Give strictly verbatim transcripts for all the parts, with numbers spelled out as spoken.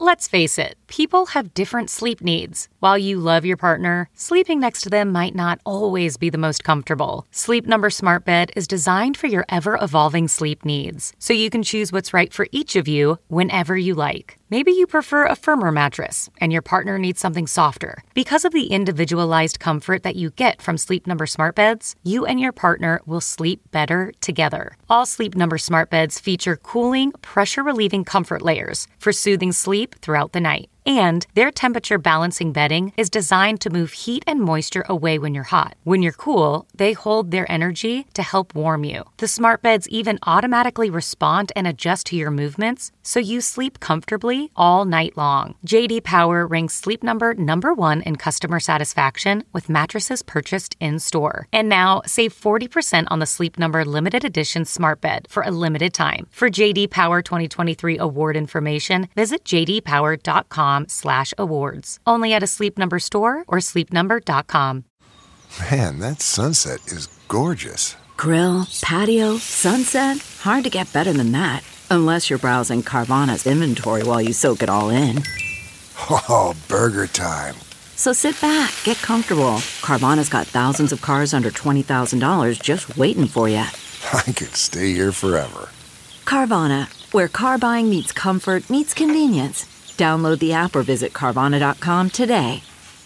Let's face it, people have different sleep needs. While you love your partner, sleeping next to them might not always be the most comfortable. Sleep Number Smart Bed is designed for your ever-evolving sleep needs, so you can choose what's right for each of you whenever you like. Maybe you prefer a firmer mattress and your partner needs something softer. Because of the individualized comfort that you get from Sleep Number Smart Beds, you and your partner will sleep better together. All Sleep Number Smart Beds feature cooling, pressure-relieving comfort layers for soothing sleep throughout the night. And their temperature balancing bedding is designed to move heat and moisture away when you're hot. When you're cool, they hold their energy to help warm you. The smart beds even automatically respond and adjust to your movements, so you sleep comfortably all night long. J D Power ranks Sleep Number number one in customer satisfaction with mattresses purchased in-store. And now, save forty percent on the Sleep Number limited edition smart bed for a limited time. For J D Power twenty twenty-three award information, visit j d power dot com slash awards. Only at a Sleep Number store or sleep number dot com. Man, that sunset is gorgeous. Grill, patio, sunset. Hard to get better than that. Unless you're browsing Carvana's inventory while you soak it all in. Oh, burger time. So sit back, get comfortable. Carvana's got thousands of cars under twenty thousand dollars just waiting for you. I could stay here forever. Carvana, where car buying meets comfort meets convenience. Download the app or visit Carvana dot com today.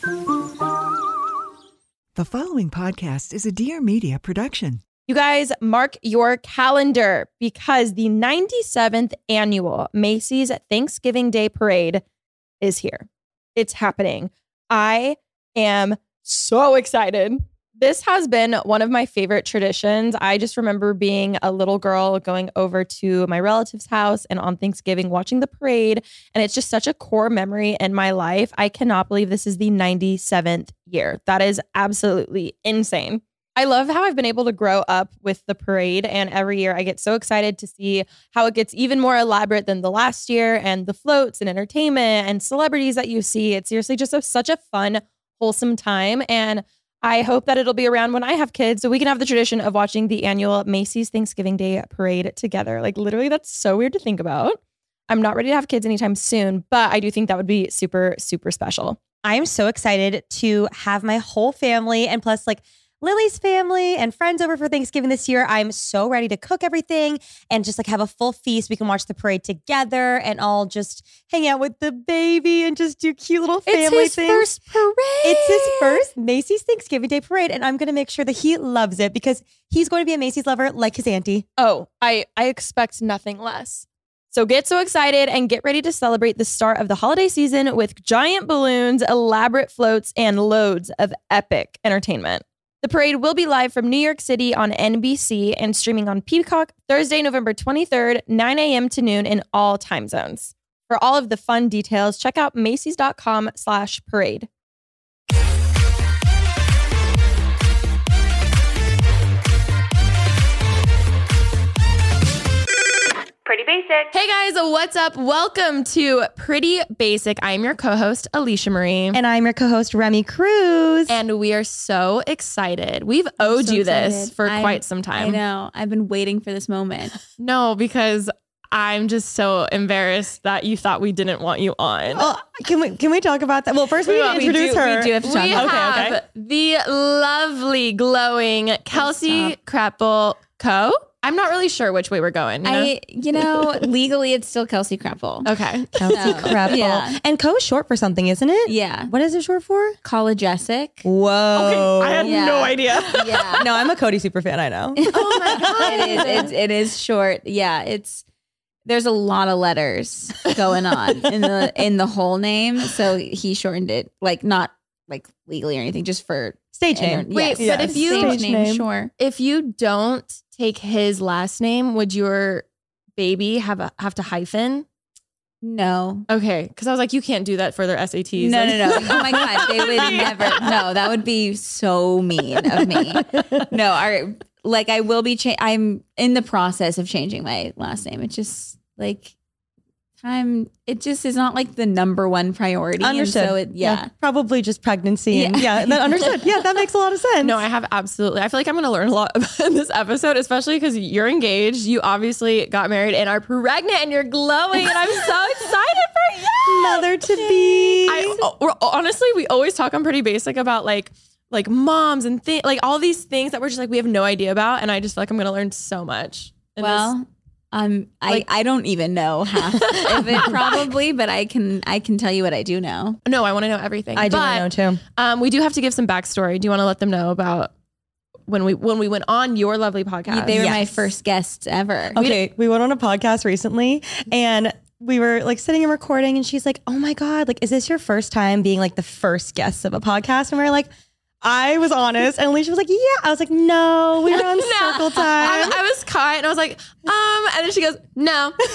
The following podcast is a Dear Media production. You guys, mark your calendar because the ninety-seventh annual Macy's Thanksgiving Day Parade is here. It's happening. I am so excited. This has been one of my favorite traditions. I just remember being a little girl going over to my relative's house and on Thanksgiving watching the parade. And it's just such a core memory in my life. I cannot believe this is the ninety-seventh year. That is absolutely insane. I love how I've been able to grow up with the parade, and every year I get so excited to see how it gets even more elaborate than the last year, and the floats and entertainment and celebrities that you see. It's seriously just a, such a fun, wholesome time. And I hope that it'll be around when I have kids so we can have the tradition of watching the annual Macy's Thanksgiving Day Parade together. Like literally, that's so weird to think about. I'm not ready to have kids anytime soon, but I do think that would be super, super special. I'm so excited to have my whole family and plus like Lily's family and friends over for Thanksgiving this year. I'm so ready to cook everything and just like have a full feast. We can watch the parade together and all just hang out with the baby and just do cute little family it's his things. First parade. It's his first Macy's Thanksgiving Day Parade, and I'm going to make sure that he loves it because he's going to be a Macy's lover like his auntie. Oh, I, I expect nothing less. So get so excited and get ready to celebrate the start of the holiday season with giant balloons, elaborate floats, and loads of epic entertainment. The parade will be live from New York City on N B C and streaming on Peacock Thursday, November twenty-third, nine a.m. to noon in all time zones. For all of the fun details, check out Macy's.com slash parade. Pretty Basic. Hey guys, what's up? Welcome to Pretty Basic. I'm your co-host, Alicia Marie. And I'm your co-host, Remy Cruz. And we are so excited. We've owed so you this excited. for I'm, quite some time. I know. I've been waiting for this moment. No, because I'm just so embarrassed that you thought we didn't want you on. Oh, can we can we talk about that? Well, first we need to We introduce do, her. We do have to talk We about have okay, the lovely, glowing Kelsey Krappel Co. I'm not really sure which way we're going. You know? I, you know, legally it's still Kelsey Krappel. Okay. Kelsey So, Krappel. yeah. And Co is short for something, isn't it? Yeah. What is it short for? College-esque. Whoa. I had Yeah. no idea. Yeah. No, I'm a Cody super fan, I know. Oh my God. It is. It's, it is short. Yeah. It's, there's a lot of letters going on in the, in the whole name. So he shortened it, like not like legally or anything, just for Stage name. Inter- Wait, yes. but if you- Stage Stage name, name. sure. If you don't take his last name, would your baby have a have to hyphen? No. Okay, because I was like, you can't do that for their S A Ts. No, Like- no, no. Oh my God. They would never. No, that would be so mean of me. No, our, like I will be, cha- I'm in the process of changing my last name. It's just like, time, it just is not like the number one priority. Understood. And so it, yeah. Probably just pregnancy. And yeah. That understood. Yeah. That makes a lot of sense. No, I have absolutely. I feel like I'm going to learn a lot in this episode, especially because you're engaged. You obviously got married and are pregnant and you're glowing. And I'm so excited for you. Mother to be. I, oh, honestly, we always talk on Pretty Basic about like, like moms and things, like all these things that we're just like, we have no idea about. And I just feel like I'm going to learn so much. in Well, this. um, Like- I, I don't even know half of it probably, but I can I can tell you what I do know. No, I want to know everything. I do But, know too. Um, we do have to give some backstory. Do you want to let them know about when we when we went on your lovely podcast? They were Yes. my first guests ever. Okay, we went on a podcast recently and we were like sitting and recording and she's like, oh my God, like, is this your first time being like the first guest of a podcast? And we were like, I was honest. And Alicia was like, yeah. I was like, no, we were on circle time. I, I was caught and I was like, um, and then she goes, no. because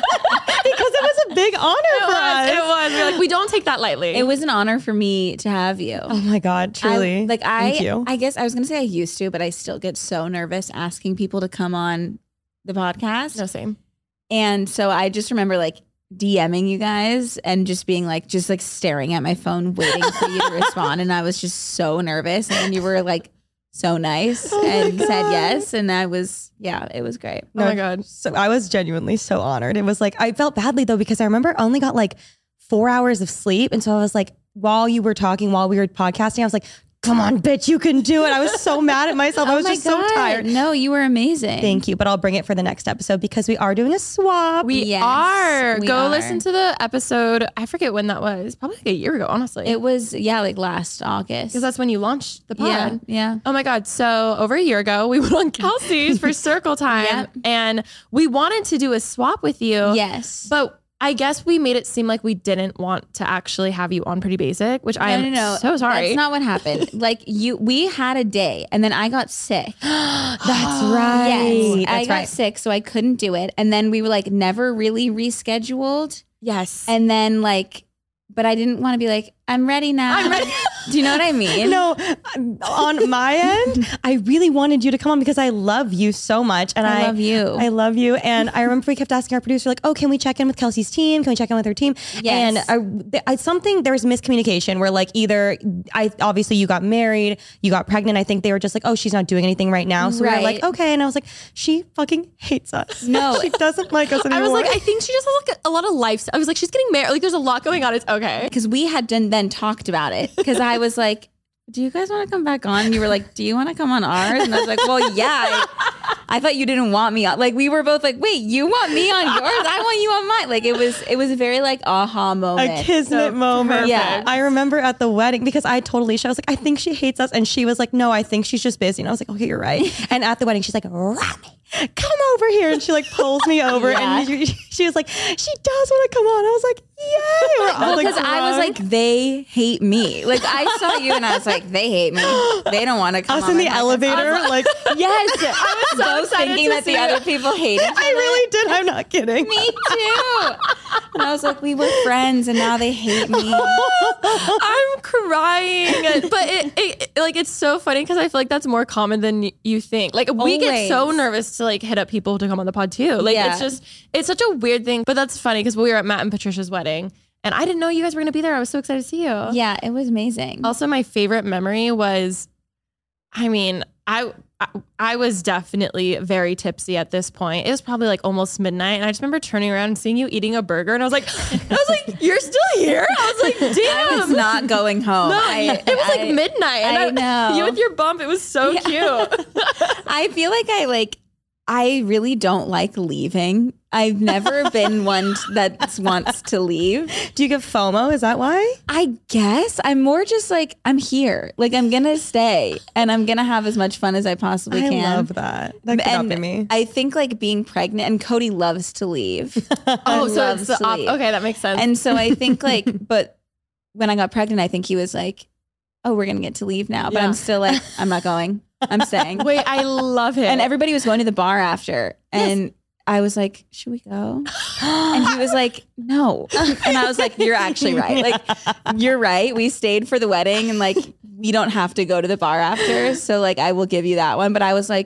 it was a big honor It for was, us. it was. We were like, we don't take that lightly. It was an honor for me to have you. Oh my God, truly. I, like I, Thank you. I guess I was gonna say I used to, but I still get so nervous asking people to come on the podcast. no, same. And so I just remember like DMing you guys and just being like, just like staring at my phone, waiting for you to respond. And I was just so nervous. And then you were like so nice Oh my and said God. yes. And I was, yeah, it was great. Oh my God. So I was genuinely so honored. It was like, I felt badly though, because I remember I only got like four hours of sleep. And so I was like, while you were talking, while we were podcasting, I was like, come on, bitch, you can do it. I was so mad at myself. I was Oh my just so God. tired. No, you were amazing. Thank you. But I'll bring it for the next episode because we are doing a swap. We Yes, are. we Go are. listen to the episode. I forget when that was. Probably like a year ago, honestly. It was, yeah, like last August. Because that's when you launched the pod. yeah, yeah. Oh my God. So over a year ago, we went on Kelsey's for Circle Time Yep. and we wanted to do a swap with you. Yes. But I guess we made it seem like we didn't want to actually have you on Pretty Basic, which I no, am no, no. so sorry. That's not what happened. Like you, we had a day and then I got sick. That's right. Yes, I That's got right. sick, so I couldn't do it. And then we were like never really rescheduled. Yes. And then like, but I didn't want to be like, I'm ready now. I'm ready. Do you know what I mean? No, on my end, I really wanted you to come on because I love you so much. And I, I love you. I love you. And I remember we kept asking our producer, like, oh, can we check in with Kelsey's team? Can we check in with her team? Yes. And I, I, something, there was miscommunication where like either, I obviously you got married, you got pregnant. I think they were just like, oh, she's not doing anything right now. So we were Right. like, okay. And I was like, she fucking hates us. No. she doesn't like us anymore. I was like, I think she just has like a, a lot of life. I was like, she's getting married. Like there's a lot going on. It's okay. Because we had done, then talked about it. Because I was like, do you guys want to come back on? And you were like, do you want to come on ours? And I was like, well, yeah. I, I thought you didn't want me on. Like we were both like, wait, you want me on yours? I want you on mine. Like it was, it was a very like aha moment. a kismet moment. Yeah. I remember at the wedding because I told Alicia, I was like, I think she hates us. And she was like, no, I think she's just busy. And I was like, okay, you're right. And at the wedding, she's like, Rami, come over here. And she like pulls me over Yeah. and she, she was like, she does want to come on. I was like, yay. We're all Well, like, because I was drunk. like, they hate me. Like I saw you and I was like, they hate me. They don't want to come us on in my the podcast. elevator. Like, Yes, I was so excited thinking to that the see other it. people hated each other. I really did. I'm not kidding. Me too. And I was like, we were friends, and now they hate me. I'm crying, but it, it, it- like it's so funny because I feel like that's more common than y- you think. Like we get so Always. nervous to like hit up people to come on the pod too. Like Yeah. it's just it's such a weird thing. But that's funny because we were at Matt and Patricia's wedding, and I didn't know you guys were gonna be there. I was so excited to see you. Yeah, it was amazing. Also, my favorite memory was, I mean, I, I I was definitely very tipsy at this point. It was probably like almost midnight, and I just remember turning around and seeing you eating a burger, and I was like, I was like, you're still here? I was like, damn. I was not going home. No, I, it was like I- midnight. And I know. You with your bump, it was so cute. I feel like I like. I really don't like leaving. I've never been one that wants to leave. Do you get FOMO? Is that why? I guess I'm more just like I'm here. Like I'm gonna stay and I'm gonna have as much fun as I possibly I can. love that. That could not And be me. I think like being pregnant and Cody loves to leave. Oh, so loves it's the to op- leave. okay, that makes sense. And so I think like, but when I got pregnant, I think he was like, "Oh, we're gonna get to leave now," but Yeah. I'm still like, "I'm not going. I'm staying." Wait, I love it. And everybody was going to the bar after, and I was like, "Should we go?" And he was like, "No." And I was like, "You're actually right. Like, you're right. We stayed for the wedding, and like, we don't have to go to the bar after. So like, I will give you that one." But I was like,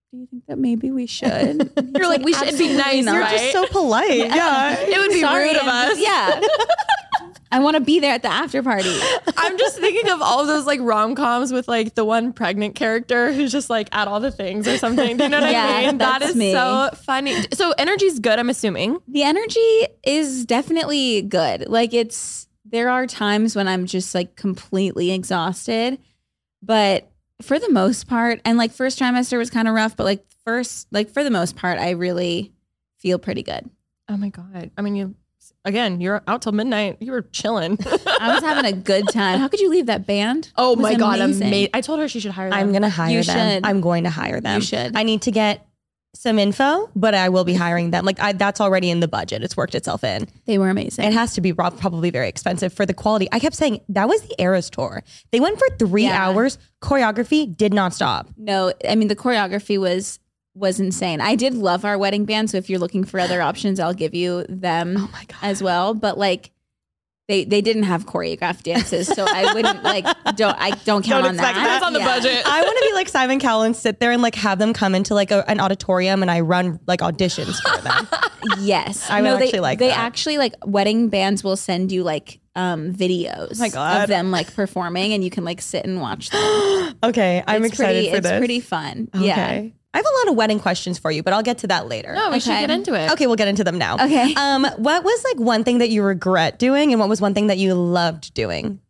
do you think that maybe we should? You're like, we should be nice, You're right? just so polite. Yeah. It would be Sorry, rude of I'm- us. Yeah. I want to be there at the after party. I'm just thinking of all those like rom-coms with like the one pregnant character who's just like at all the things or something. Do you know what Yeah, I mean? That that's is me. so funny. So energy's good, I'm assuming. The energy is definitely good. Like it's, there are times when I'm just like completely exhausted, but for the most part, and like first trimester was kind of rough, but like first, like for the most part, I really feel pretty good. Oh my God. I mean, you, again, you're out till midnight. You were chilling. I was having a good time. How could you leave that band? Oh It was my God. amazing. Amazing. I told her she should hire them. I'm going to hire You them. should. I'm going to hire them. You should. I need to get some info, but I will be hiring them. Like I, that's already in the budget. It's worked itself in. They were amazing. It has to be prob- probably very expensive for the quality. I kept saying that was the Eras tour. They went for three Yeah. hours. Choreography did not stop. No, I mean the choreography was was insane. I did love our wedding band, so if you're looking for other options, I'll give you them Oh my God. as well. But like they they didn't have choreographed dances, so I wouldn't like don't I don't count Don't on expect that. that. It's on the Yeah. budget. I want to be like Simon Cowell and sit there and like have them come into like a, an auditorium and I run like auditions for them. Yes, I would no, they, actually like They that. actually like wedding bands will send you like um videos Oh my God. of them like performing, and you can like sit and watch them. Okay, I'm it's excited pretty, for it's this. pretty fun. Okay. Yeah. I have a lot of wedding questions for you, but I'll get to that later. No, we should Okay. get into it. Okay, we'll get into them now. Okay. Um, what was like one thing that you regret doing, and what was one thing that you loved doing?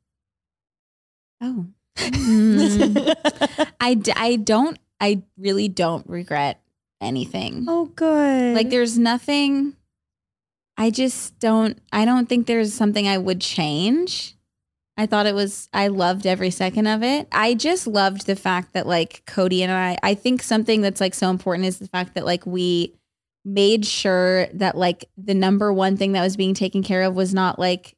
Oh. Mm. I, d- I don't, I really don't regret anything. Oh, good. Like there's nothing, I just don't, I don't think there's something I would change. I thought it was, I loved every second of it. I just loved the fact that like Cody and I, I think something that's like so important is the fact that like we made sure that like the number one thing that was being taken care of was not like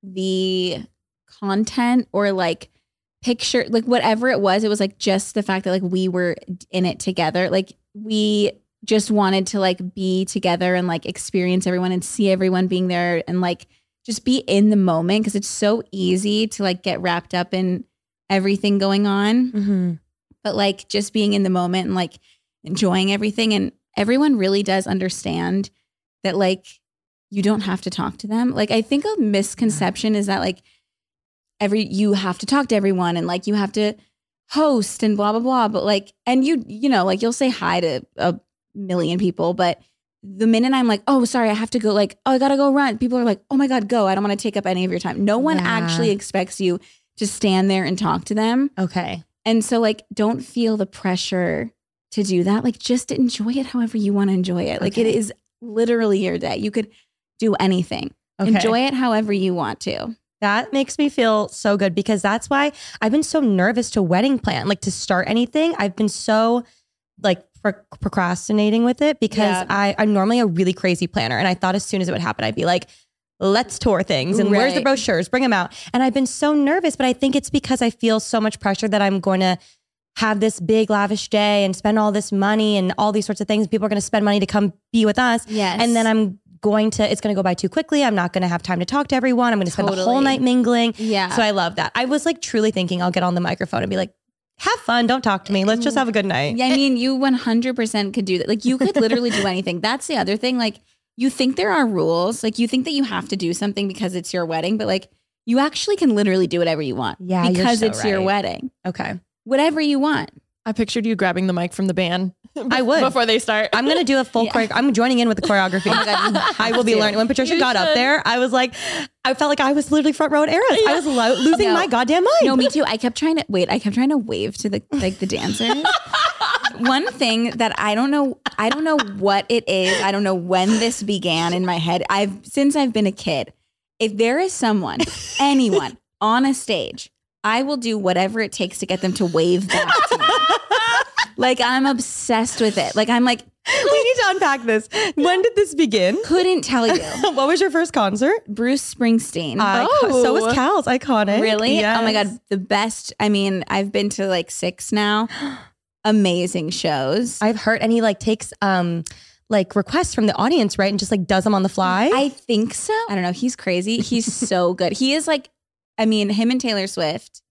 the content or like picture, like whatever it was, it was like just the fact that like we were in it together. Like we just wanted to like be together and like experience everyone and see everyone being there and like just be in the moment, because it's so easy to like get wrapped up in everything going on. Mm-hmm. But like just being in the moment and like enjoying everything. And everyone really does understand that like you don't have to talk to them. Like I think a misconception is that like every you have to talk to everyone and like you have to host and blah blah blah. But like, and you you know like you'll say hi to a million people, but the minute I'm like, oh, sorry, I have to go, like, oh, I gotta go run, people are like, oh my God, go. I don't want to take up any of your time. No one Yeah. actually expects you to stand there and talk to them. Okay. And so like, don't feel the pressure to do that. Like just enjoy it however you want to enjoy it. Like it Okay. is literally your day. You could do anything. Okay. Enjoy it however you want to. That makes me feel so good, because that's why I've been so nervous to wedding plan, like to start anything. I've been so like pro- procrastinating with it because Yeah. I, I'm normally a really crazy planner. And I thought as soon as it would happen, I'd be like, let's tour things and where's the Right. brochures, bring them out. And I've been so nervous, but I think it's because I feel so much pressure that I'm going to have this big lavish day and spend all this money and all these sorts of things. People are going to spend money to come be with us. Yes. And then I'm going to, it's going to go by too quickly. I'm not going to have time to talk to everyone. I'm going to spend the whole Totally. night mingling. Yeah. So I love that. I was like truly thinking I'll get on the microphone and be like, have fun. Don't talk to me. Let's just have a good night. Yeah, I mean, you one hundred percent could do that. Like you could literally do anything. That's the other thing. Like you think there are rules. Like you think that you have to do something because it's your wedding, but like you actually can literally do whatever you want. Yeah, you're because so it's your right. wedding. Okay. Whatever you want. I pictured you grabbing the mic from the band. I would. Before they start. I'm going to do a full Yeah. choreo. I'm joining in with the choreography. Oh my God, you I will be have to. learning. When Patricia You got up should. there, I was like, I felt like I was literally front row at Eras. I was lo- losing No. my goddamn mind. No, me too. I kept trying to wait. I kept trying to wave to the like the dancers. One thing that I don't know, I don't know what it is. I don't know when this began in my head. I've since I've been a kid. If there is someone, anyone on a stage, I will do whatever it takes to get them to wave back to me. Like I'm obsessed with it. Like I'm like We need to unpack this. When did this begin? couldn't tell you. What was your first concert? Bruce Springsteen. Icon- So was Cal's iconic. Really? Yes. Oh my God. The best. I mean, I've been to like six now. Amazing shows. I've heard, and he like takes um like requests from the audience, right? And just like does them on the fly. I think so. I don't know. He's crazy. He's so good. He is like, I mean, him and Taylor Swift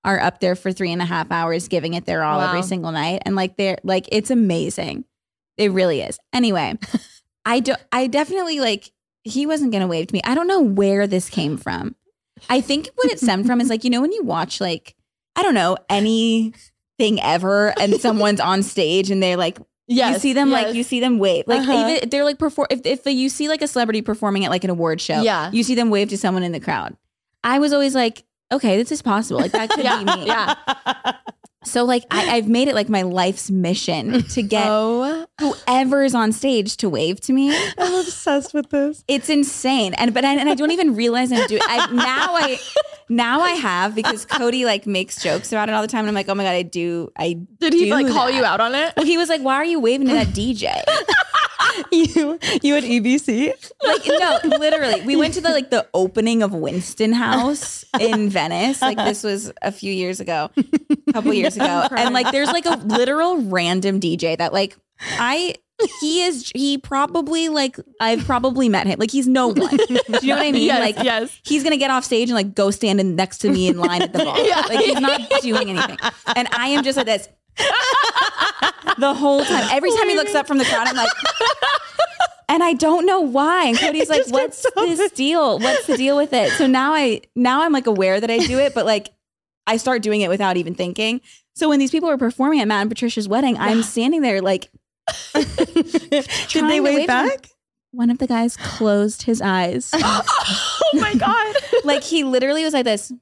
are up there for three and a half hours giving it their all Wow. every single night. And like they're like, it's amazing. It really is. Anyway, I do I definitely like he wasn't gonna wave to me. I don't know where this came from. I think what it stemmed from is like, you know, when you watch like, I don't know, anything ever and someone's on stage and they're like, Yes, you see them yes. like you see them wave like Uh-huh. even they're like perform if if you see like a celebrity performing at like an award show, Yeah. you see them wave to someone in the crowd. I was always like, okay, this is possible. Like that could Yeah, be me. yeah. So like I, I've made it like my life's mission to get Oh, whoever's on stage to wave to me. I'm obsessed with this. It's insane, and but I, and I don't even realize I'm doing. I, now I now I have because Cody like makes jokes about it all the time, and I'm like, oh my god, I do. I did he do like call that. you out on it? Well, he was like, why are you waving to that D J? You you at E B C? Like no, literally. We went to the like the opening of Winston House in Venice. Like this was a few years ago, a couple years ago. And like there's like a literal random D J that like I he is he probably like I've probably met him. Like he's no one. Do you know what I mean? Yes, like yes. he's gonna get off stage and like go stand in next to me in line at the bar. Like he's not doing anything. And I am just like this. The whole time. Every time he looks up from the crowd, I'm like, and I don't know why. And Cody's like, what's this deal? What's the deal with it? So now I, now I'm like aware that I do it, but like I start doing it without even thinking. So when these people were performing at Matt and Patricia's wedding, I'm standing there like, Did trying they to wave wave to them. back? One of the guys closed his eyes. Oh my god! Like he literally was like this.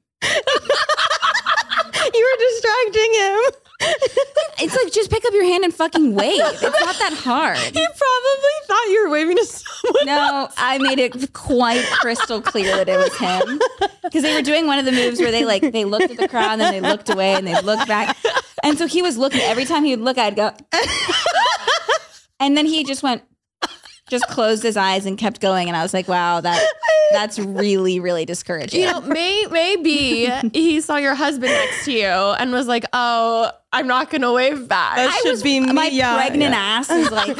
You were distracting him. It's like, just pick up your hand and fucking wave. It's not that hard. He probably thought you were waving to someone. No, I made it quite crystal clear that it was him because they were doing one of the moves where they like they looked at the crowd and then they looked away and they looked back, and so he was looking. Every time he would look, I'd go, and then he just went, just closed his eyes and kept going, and I was like, wow, that that's really really discouraging. You know, may, maybe he saw your husband next to you and was like, "Oh, I'm not gonna wave back." That I should was, be me. my Yeah, pregnant yeah. ass is like,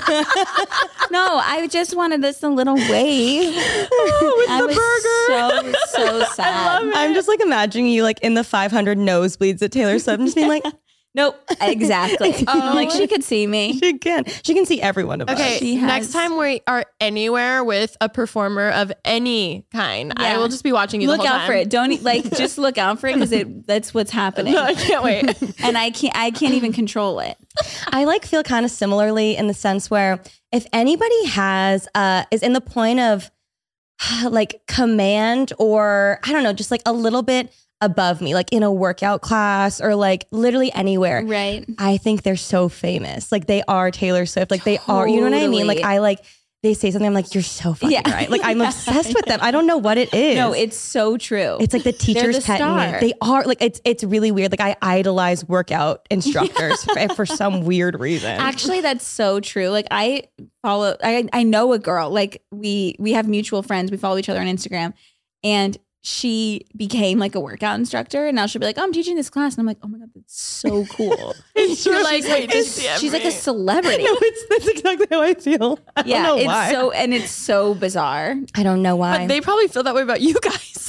no, I just wanted this a little wave. with I the was burger. so so sad. I'm just like imagining you like in the five hundred nosebleeds at Taylor Swift and just being like, Nope, exactly. Oh. Like she could see me. she can. She can see every one of Okay, us. She has- next time we are anywhere with a performer of any kind, I Yeah. will just be watching you. Look the whole out time. for it. Don't e- like just look out for it because it that's what's happening. No, I can't wait. And I can't I can't even control it. I like feel kind of similarly in the sense where if anybody has uh is in the point of like command or I don't know, just like a little bit above me, like in a workout class or like literally anywhere. Right. I think they're so famous. Like they are Taylor Swift. Like they are, you know what I mean? Like Totally. I like, they say something, I'm like, you're so fucking Yeah. right. Like I'm obsessed with them. I don't know what it is. No, it's so true. It's like the teacher's the pet. in me. star. They are like, it's it's really weird. Like I idolize workout instructors for, for some weird reason. Actually, that's so true. Like I follow I I know a girl. Like we we have mutual friends. We follow each other on Instagram. And she became like a workout instructor, and now she'll be like, oh, I'm teaching this class. And I'm like, oh my God, that's so cool. It's You're like, wait, she's, to see she's like a every- celebrity. No, it's that's exactly how I feel. I Yeah, don't know it's why. so and it's so bizarre. I don't know why. But they probably feel that way about you guys.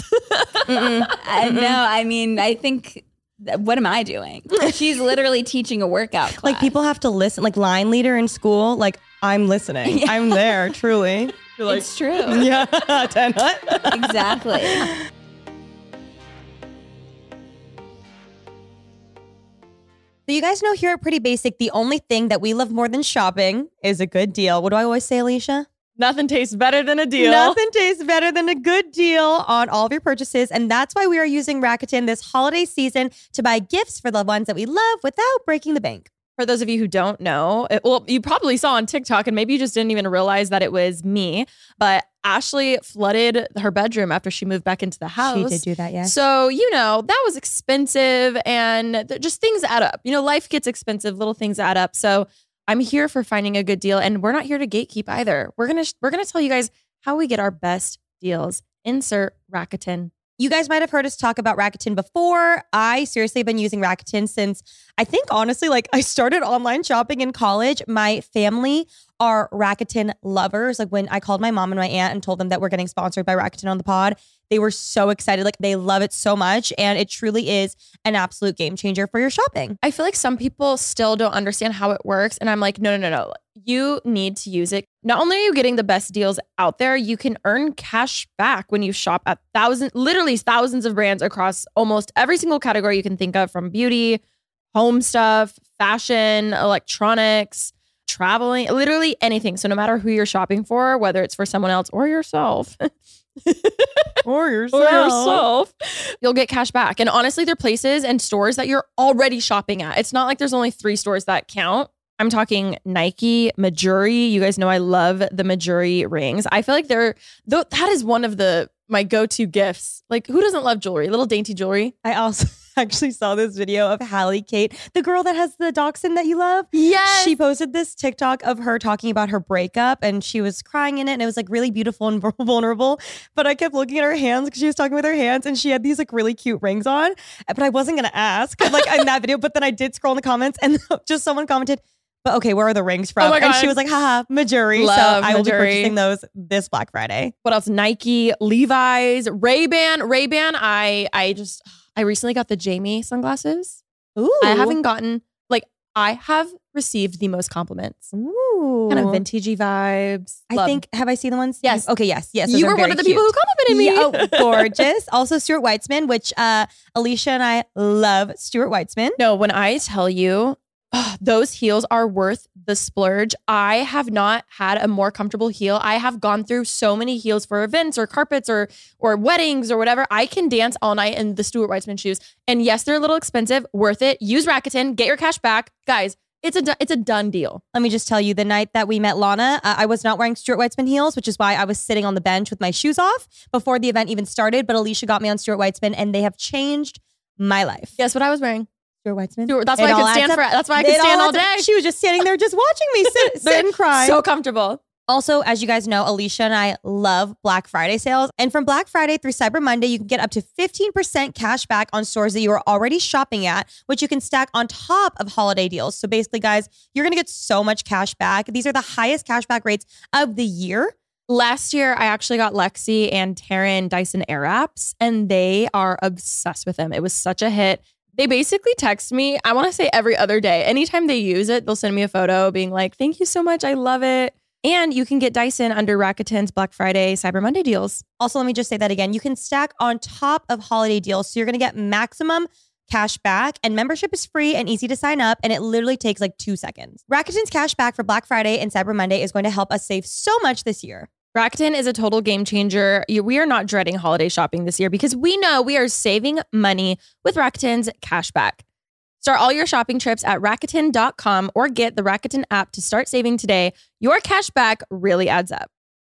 I know. I mean, I think, what am I doing? She's literally teaching a workout class. like people have to listen. Like line leader in school. Like I'm listening. I'm there. Truly. You're like, It's true. Yeah. ten hut. Exactly. So you guys know here at Pretty Basic, the only thing that we love more than shopping is a good deal. What do I always say, Alicia? nothing tastes better than a deal. Nothing tastes better than a good deal on all of your purchases. And that's why we are using Rakuten this holiday season to buy gifts for the ones that we love without breaking the bank. For those of you who don't know, it, well, you probably saw on TikTok and maybe you just didn't even realize that it was me, but Ashley flooded her bedroom after she moved back into the house. She did do that, yes. So, you know, that was expensive and th- just things add up. You know, life gets expensive, little things add up. So I'm here for finding a good deal, and we're not here to gatekeep either. We're going to we're going to tell you guys how we get our best deals. Insert Rakuten. You guys might have heard us talk about Rakuten before. I seriously have been using Rakuten since I think honestly, like I started online shopping in college. My family are Rakuten lovers. Like when I called my mom and my aunt and told them that we're getting sponsored by Rakuten on the pod, they were so excited. Like they love it so much. And it truly is an absolute game changer for your shopping. I feel like some people still don't understand how it works. And I'm like, no, no, no, no. You need to use it. Not only are you getting the best deals out there, you can earn cash back when you shop at thousands, literally thousands of brands across almost every single category you can think of, from beauty, home stuff, fashion, electronics, traveling, literally anything. So no matter who you're shopping for, whether it's for someone else or yourself, Or yourself. or yourself, you'll get cash back. And honestly, they're places and stores that you're already shopping at. It's not like there's only three stores that count. I'm talking Nike, Majuri. You guys know I love the Majuri rings. I feel like they're, though, that is one of the my go-to gifts. Like, who doesn't love jewelry? Little dainty jewelry. I also actually saw this video of Hallie Kate, the girl that has the dachshund that you love. Yes. She posted this TikTok of her talking about her breakup and she was crying in it and it was like really beautiful and vulnerable. But I kept looking at her hands because she was talking with her hands and she had these like really cute rings on. But I wasn't going to ask like in that video. But then I did scroll in the comments and just someone commented, but okay, where are the rings from? Oh my God. And she was like, haha, Majuri. Love so I will be Majuri. purchasing those this Black Friday. What else? Nike, Levi's, Ray-Ban. Ray-Ban, I I just, I recently got the Jamie sunglasses. Ooh. I haven't gotten, like, I have received the most compliments. Ooh. Kind of vintagey vibes. I Love. think, have I seen the ones? Yes. Okay, yes, yes. those You are were one very of the cute. people who complimented me. Yeah, oh, gorgeous. Also, Stuart Weitzman, which uh, Alicia and I love Stuart Weitzman. No, when I tell you, oh, those heels are worth the splurge. I have not had a more comfortable heel. I have gone through so many heels for events or carpets or or weddings or whatever. I can dance all night in the Stuart Weitzman shoes. And yes, they're a little expensive. Worth it. Use Rakuten. Get your cash back. Guys, it's a do- it's a done deal. Let me just tell you, the night that we met Lana, uh, I was not wearing Stuart Weitzman heels, which is why I was sitting on the bench with my shoes off before the event even started. But Alicia got me on Stuart Weitzman and they have changed my life. Guess what I was wearing? Stuart Weitzman. Stuart, that's It why I all could stand adds for up. That's why I could It stand all adds up. day. She was just standing there just watching me sit, sit and cry. So comfortable. Also, as you guys know, Alicia and I love Black Friday sales. And from Black Friday through Cyber Monday, you can get up to fifteen percent cash back on stores that you are already shopping at, which you can stack on top of holiday deals. So basically, guys, you're going to get so much cash back. These are the highest cash back rates of the year. Last year, I actually got Lexi and Taryn Dyson Air Apps, and they are obsessed with them. It was such a hit. They basically text me, I want to say every other day. Anytime they use it, they'll send me a photo being like, thank you so much. I love it. And you can get Dyson under Rakuten's Black Friday, Cyber Monday deals. Also, let me just say that again. You can stack on top of holiday deals. So you're going to get maximum cash back, and membership is free and easy to sign up. And it literally takes like two seconds. Rakuten's cash back for Black Friday and Cyber Monday is going to help us save so much this year. Rakuten is a total game changer. You- We are not dreading holiday shopping this year because we know we are saving money with Rakuten's cashback. Start all your shopping trips at Rakuten dot com or get the Rakuten app to start saving today. Your cashback really adds up.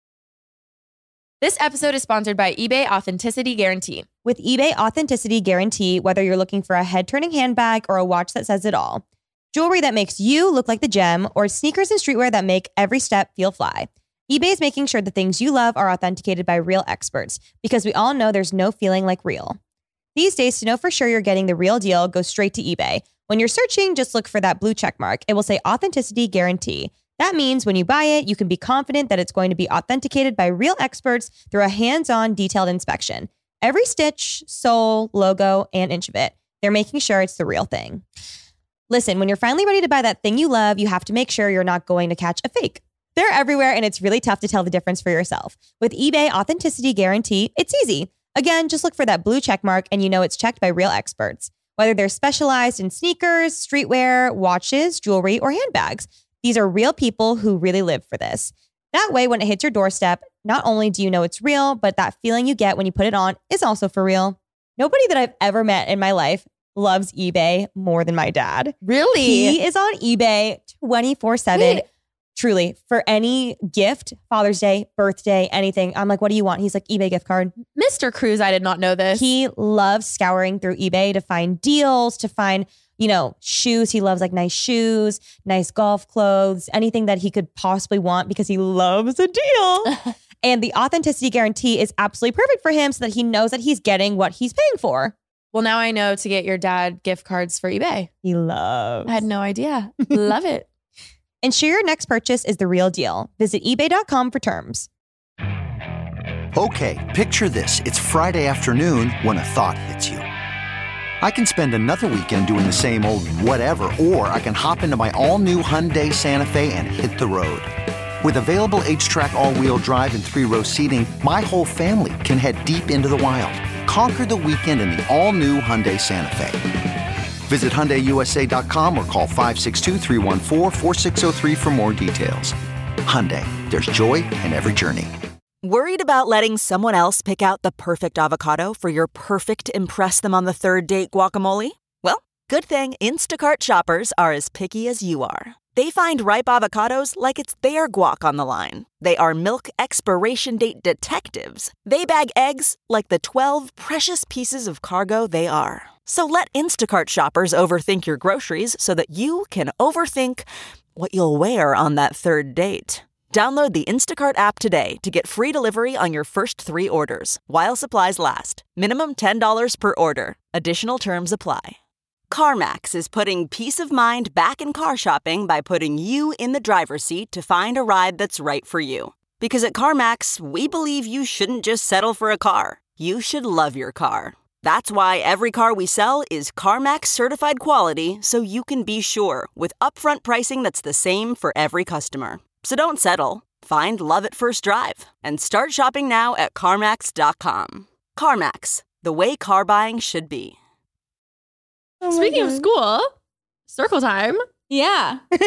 This episode is sponsored by eBay Authenticity Guarantee. With eBay Authenticity Guarantee, whether you're looking for a head-turning handbag or a watch that says it all, jewelry that makes you look like the gem, or sneakers and streetwear that make every step feel fly, eBay is making sure the things you love are authenticated by real experts, because we all know there's no feeling like real. These days, to know for sure you're getting the real deal, go straight to eBay. When you're searching, just look for that blue check mark. It will say Authenticity Guarantee. That means when you buy it, you can be confident that it's going to be authenticated by real experts through a hands-on detailed inspection. Every stitch, sole, logo, and inch of it, they're making sure it's the real thing. Listen, when you're finally ready to buy that thing you love, you have to make sure you're not going to catch a fake. They're everywhere, and it's really tough to tell the difference for yourself. With eBay Authenticity Guarantee, it's easy. Again, just look for that blue check mark and you know it's checked by real experts. Whether they're specialized in sneakers, streetwear, watches, jewelry, or handbags, these are real people who really live for this. That way, when it hits your doorstep, not only do you know it's real, but that feeling you get when you put it on is also for real. Nobody that I've ever met in my life loves eBay more than my dad. Really? He is on eBay twenty-four seven. Wait. Truly, for any gift, Father's Day, birthday, anything. I'm like, what do you want? He's like, eBay gift card. Mister Cruz, I did not know this. He loves scouring through eBay to find deals, to find, you know, shoes. He loves like nice shoes, nice golf clothes, anything that he could possibly want because he loves a deal. And the Authenticity Guarantee is absolutely perfect for him so that he knows that he's getting what he's paying for. Well, now I know to get your dad gift cards for eBay. He loves. I had no idea. Love it. Ensure your next purchase is the real deal. Visit ebay dot com for terms. Okay, picture this. It's Friday afternoon when a thought hits you. I can spend another weekend doing the same old whatever, or I can hop into my all-new Hyundai Santa Fe and hit the road. With available H-Track all-wheel drive and three-row seating, my whole family can head deep into the wild. Conquer the weekend in the all-new Hyundai Santa Fe. Visit Hyundai U S A dot com or call five six two, three one four, four six zero three for more details. Hyundai, there's joy in every journey. Worried about letting someone else pick out the perfect avocado for your perfect impress them on the third date guacamole? Well, good thing Instacart shoppers are as picky as you are. They find ripe avocados like it's their guac on the line. They are milk expiration date detectives. They bag eggs like the twelve precious pieces of cargo they are. So let Instacart shoppers overthink your groceries so that you can overthink what you'll wear on that third date. Download the Instacart app today to get free delivery on your first three orders, while supplies last. Minimum ten dollars per order. Additional terms apply. CarMax is putting peace of mind back in car shopping by putting you in the driver's seat to find a ride that's right for you. Because at CarMax, we believe you shouldn't just settle for a car. You should love your car. That's why every car we sell is CarMax certified quality, so you can be sure with upfront pricing that's the same for every customer. So don't settle. Find love at first drive and start shopping now at CarMax dot com. CarMax, the way car buying should be. Oh Speaking of school, circle time. Yeah. What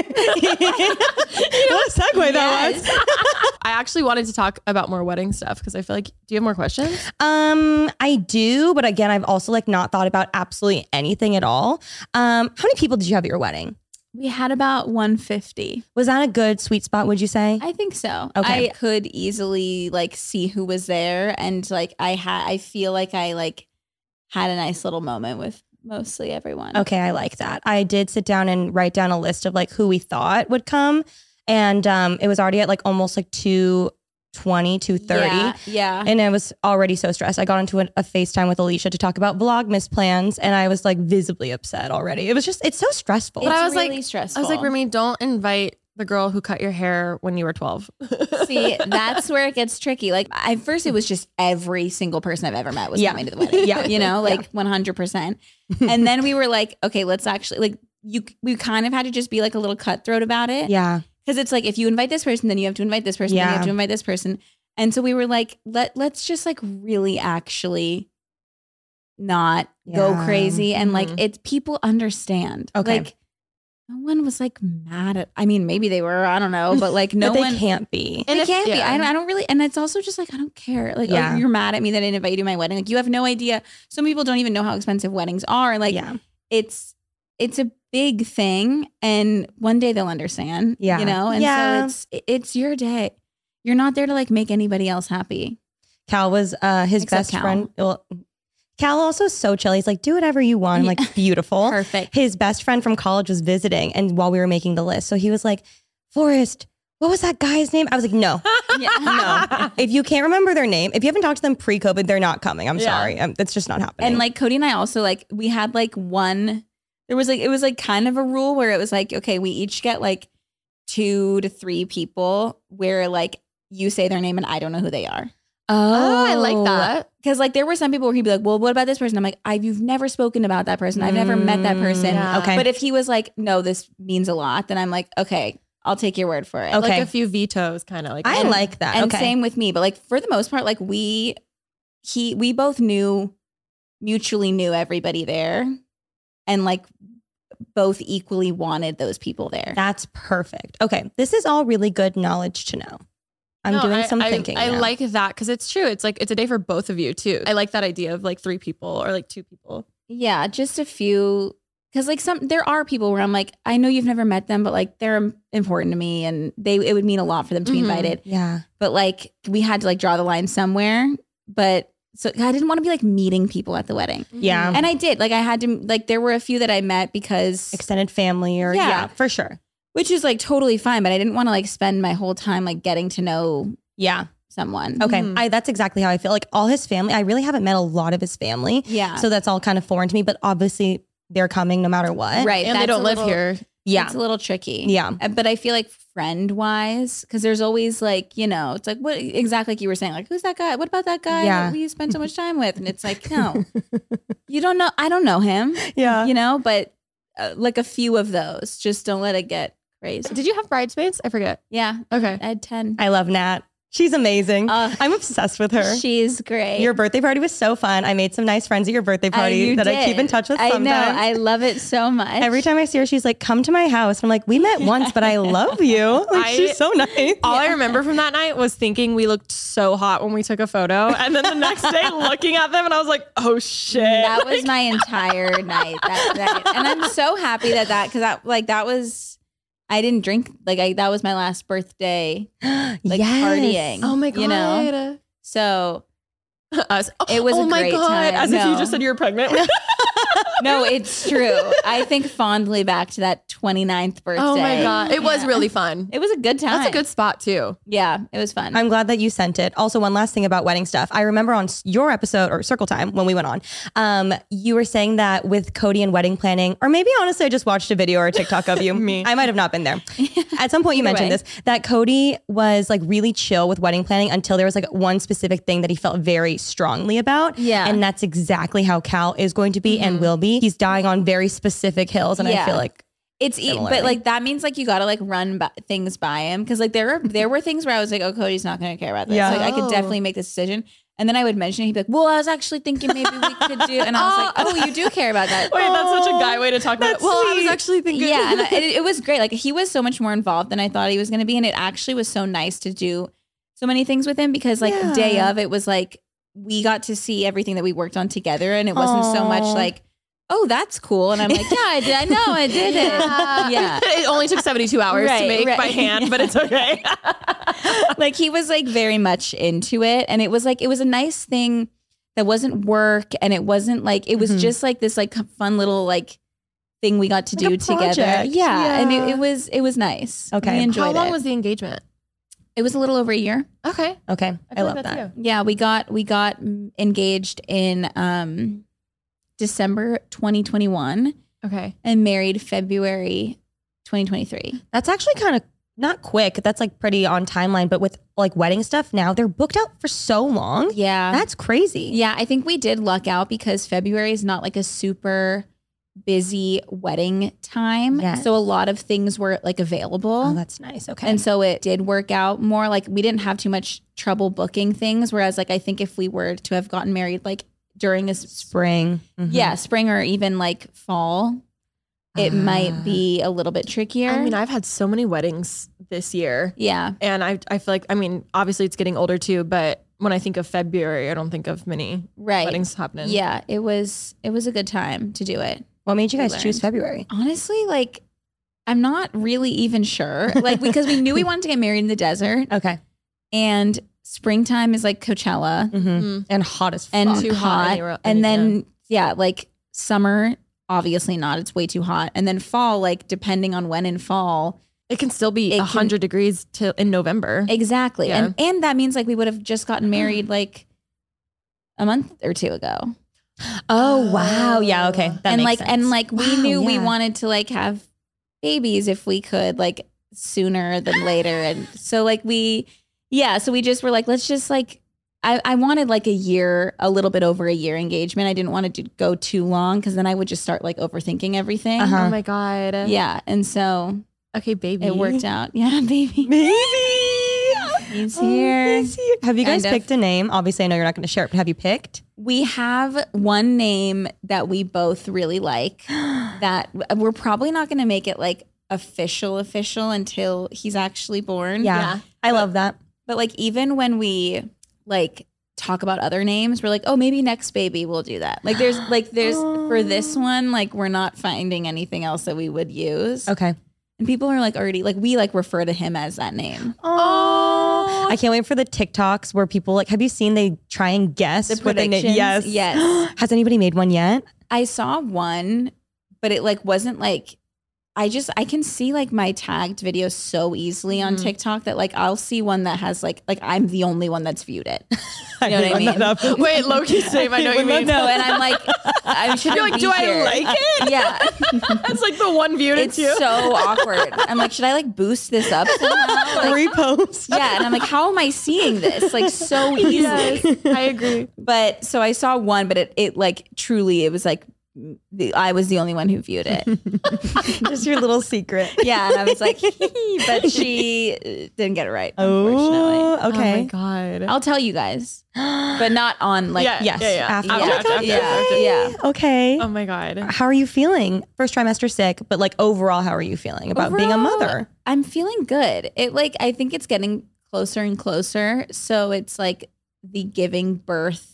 a segue that was. I actually wanted to talk about more wedding stuff because I feel like, do you have more questions? Um, I do, but again, I've also like not thought about absolutely anything at all. Um, how many people did you have at your wedding? We had about one hundred fifty. Was that a good sweet spot, would you say? I think so. Okay. I could easily like see who was there, and like I had I feel like I like had a nice little moment with mostly everyone. Okay, I like that. I did sit down and write down a list of like who we thought would come, and um it was already at like almost like two twenty, two thirty. Yeah, yeah. And I was already so stressed. I got into a, a FaceTime with Alicia to talk about Vlogmas plans, and I was like visibly upset already. It was just, it's so stressful. But It's I was really like, stressful. I was like, Remy, don't invite the girl who cut your hair when you were twelve. See, that's where it gets tricky. Like at first it was just every single person I've ever met was Yeah. coming to the wedding. Yeah. You know, like one hundred percent. And then we were like, okay, let's actually like you, we kind of had to just be like a little cutthroat about it. Yeah. Cause it's like, if you invite this person, then you have to invite this person, then you Yeah. have to invite this person. And so we were like, let, let's just like really actually not go Yeah. crazy. And like, Mhm. it's people understand. Okay. Like no one was like mad at, I mean, maybe they were, I don't know, but like no but they one can't be. And it if- can't be. yeah. I don't, I don't really, and it's also just like, I don't care. Like, Yeah. oh, you're mad at me that I didn't invite you to my wedding. Like, you have no idea. Some people don't even know how expensive weddings are. Like, Yeah. it's, it's a big thing. And one day they'll understand, Yeah. you know? And Yeah. so it's, it's your day. You're not there to like make anybody else happy. Cal was uh, his Except best Cal. friend. Well, Cal also is so chill. He's like, do whatever you want. I'm like, beautiful. Perfect. His best friend from college was visiting, and while we were making the list, so he was like, Forrest, what was that guy's name? I was like, no, Yeah. no. If you can't remember their name, if you haven't talked to them pre-COVID, they're not coming. I'm Yeah. sorry. Um, that's just not happening. And like Cody and I also like, we had like one, there was like, it was like kind of a rule where it was like, okay, we each get like two to three people where like you say their name and I don't know who they are. Oh, I like that. Because like there were some people where he'd be like, well, what about this person? I'm like, I've you've never spoken about that person. I've never met that person. Yeah. Okay. But if he was like, no, this means a lot, then I'm like, okay, I'll take your word for it. Okay. Like a few vetoes, kind of like. I that. like that. And okay. same with me. But like for the most part, like we he we both knew mutually knew everybody there. And like both equally wanted those people there. That's perfect. Okay. This is all really good knowledge to know. I'm No, doing I, some I, thinking. I now. like that because it's true. It's like it's a day for both of you too. I like that idea of like three people or like two people. Yeah, just a few. Because like some, there are people where I'm like, I know you've never met them, but like they're important to me, and they it would mean a lot for them to be Mhm. invited. Yeah. But like we had to like draw the line somewhere. But so I didn't want to be like meeting people at the wedding, Yeah. and I did. Like I had to like there were a few that I met because, Extended family or Yeah. yeah, for sure. which is like totally fine. But I didn't want to like spend my whole time like getting to know Yeah. someone. Okay. Mhm. I that's exactly how I feel. Like all his family, I really haven't met a lot of his family. Yeah. So that's all kind of foreign to me, but obviously they're coming no matter what. right, And they that's don't a live little- here. Yeah. It's a little tricky. Yeah. Uh, But I feel like friend wise, because there's always like, you know, it's like, what exactly like you were saying, like, who's that guy? What about that guy Yeah. that we spend so much time with? And it's like, no, you don't know. I don't know him. Yeah. You know, but uh, like a few of those, just don't let it get crazy. Did you have bridesmaids? I forget. Yeah. Okay. I had ten. I love Nat. She's amazing. Uh, I'm obsessed with her. She's great. Your birthday party was so fun. I made some nice friends at your birthday I- party you that I did. keep in touch with I sometimes. know. I love it so much. Every time I see her, she's like, come to my house. And I'm like, we met once, but I love you. Like, I- she's so nice. All I remember from that night was thinking we looked so hot when we took a photo. And then the next day looking at them and I was like, oh shit. That was my entire night that night. And I'm so happy that that, because that, like, that was, I didn't drink. Like, I, that was my last birthday, like, Yes. partying. Oh my God. You know? So Us. it was oh a my great God. time. As if No. you just said you were pregnant. No, it's true. I think fondly back to that twenty-ninth birthday. Oh my God. It was Yeah. really fun. It was a good time. That's a good spot too. Yeah, it was fun. I'm glad that you sent it. Also, one last thing about wedding stuff. I remember on s- your episode or Circle Time when we went on, um, you were saying that with Cody and wedding planning, or maybe honestly, I just watched a video or a TikTok of you. Me. I might have not been there. At some point, you Either mentioned way. this, that Cody was like really chill with wedding planning until there was like one specific thing that he felt very strongly about. Yeah. And that's exactly how Cal is going to be and will be. He's dying on very specific hills. And I Yeah. feel like It's e- Similarly. but like that means like you gotta like run by, things by him, because like there were there were things where I was like, oh, Cody's not gonna care about this. Yeah. Like I could Oh. definitely make this decision, and then I would mention it, he'd be like, well, I was actually thinking maybe we could do, and I was like, oh, you do care about that. Wait, that's such a guy way to talk about it. that's Well, I was sweet. actually thinking. Yeah, and I- it, it was great. Like he was so much more involved than I thought he was gonna be, and it actually was so nice to do so many things with him, because like Yeah. day of it was like we got to see everything that we worked on together, and it wasn't so much Aw. like, oh, that's cool. And I'm like, yeah, I did. I know I did it. Yeah. It only took seventy-two hours Right, to make right. by hand, but it's okay. Like he was like very much into it. And it was like, it was a nice thing that wasn't work. And it wasn't like, it was Mhm. just like this like fun little like thing we got to Like a do together. project. Yeah. And it, Yeah. it was, it was nice. Okay. We enjoyed How long it. was the engagement? It was a little over a year. Okay. okay, I, feel love like that's that. you. Yeah. We got, we got engaged in um, December twenty twenty-one Okay. and married February twenty twenty-three. That's actually kind of not quick. That's like pretty on timeline. But with like wedding stuff now, they're booked out for so long. Yeah. That's crazy. Yeah, I think we did luck out because February is not like a super busy wedding time. Yes. So a lot of things were like available. Oh, that's nice. Okay. And so it did work out more. Like we didn't have too much trouble booking things. Whereas like I think if we were to have gotten married like during a s- spring. Mhm. yeah, spring or even like fall, it Ah. might be a little bit trickier. I mean, I've had so many weddings this year. yeah. And I I feel like, I mean, obviously it's getting older too, but when I think of February, I don't think of many Right. weddings happening. Yeah, it was it was a good time to do it. What made you We guys choose learned. February? Honestly, like I'm not really even sure. Like because we knew we wanted to get married in the desert, Okay. and springtime is like Coachella Mm-hmm. Mm. And hot as fuck. and Too hot hot, anywhere- and any- then yeah, like summer obviously not. It's way too hot, and then fall, like depending on when in fall, It can still be It one can- hundred degrees till in November. exactly, Yeah. and and that means like we would have just gotten married like a month or two ago. Oh, wow. Yeah. Okay. That and makes like sense. and like we Wow, knew we yeah. wanted to like have babies if we could, like sooner than later, and so like we yeah so we just were like, let's just like I, I wanted like a year, a little bit over a year engagement. I didn't want it to go too long because then I would just start like overthinking everything. Uh-huh. Oh my God. Yeah, and so Okay, baby. it worked out. Yeah, baby, Maybe. he's Oh, here. he's here. Have you guys Kind of. picked a name? Obviously, I know you're not going to share it, but have you picked? We have one name that we both really like that we're probably not going to make it like official official until he's actually born. Yeah. Yeah. I love that. But like even when we like talk about other names, we're like, oh, maybe next baby we'll do that. Like there's like there's for this one, like we're not finding anything else that we would use. Okay. And people are like already like we like refer to him as that name. Oh, I can't wait for the TikToks where people like, have you seen they try and guess The what they name? predictions? Yes. Yes. Has anybody made one yet? I saw one, but it like wasn't like I just I can see like my tagged videos so easily on Mhm. TikTok that like I'll see one that has like like I'm the only one that's viewed it. You know what I mean? Wait, low-key same. I know what you mean. No, and I'm like, I shouldn't You're like, be do here. I like it? Yeah, That's like the one viewed it's it too. so awkward. I'm like, should I like boost this up somehow? Like, Repost. yeah, and I'm like, how am I seeing this like so easily? I agree. But so I saw one, but it it like truly it was like the, I was the only one who viewed it. Just your little secret. Yeah, and I was like, but she uh, didn't get it right. Unfortunately, Oh, okay. Oh my God. I'll tell you guys, but not on like Yeah, yes, yeah, yeah. after. yeah, Oh my God, after, yeah, after. yeah. Okay. Oh my God. How are you feeling? First trimester sick, but like overall, how are you feeling about being a Overall, mother? I'm feeling good. It like I think it's getting closer and closer. So it's like the giving birth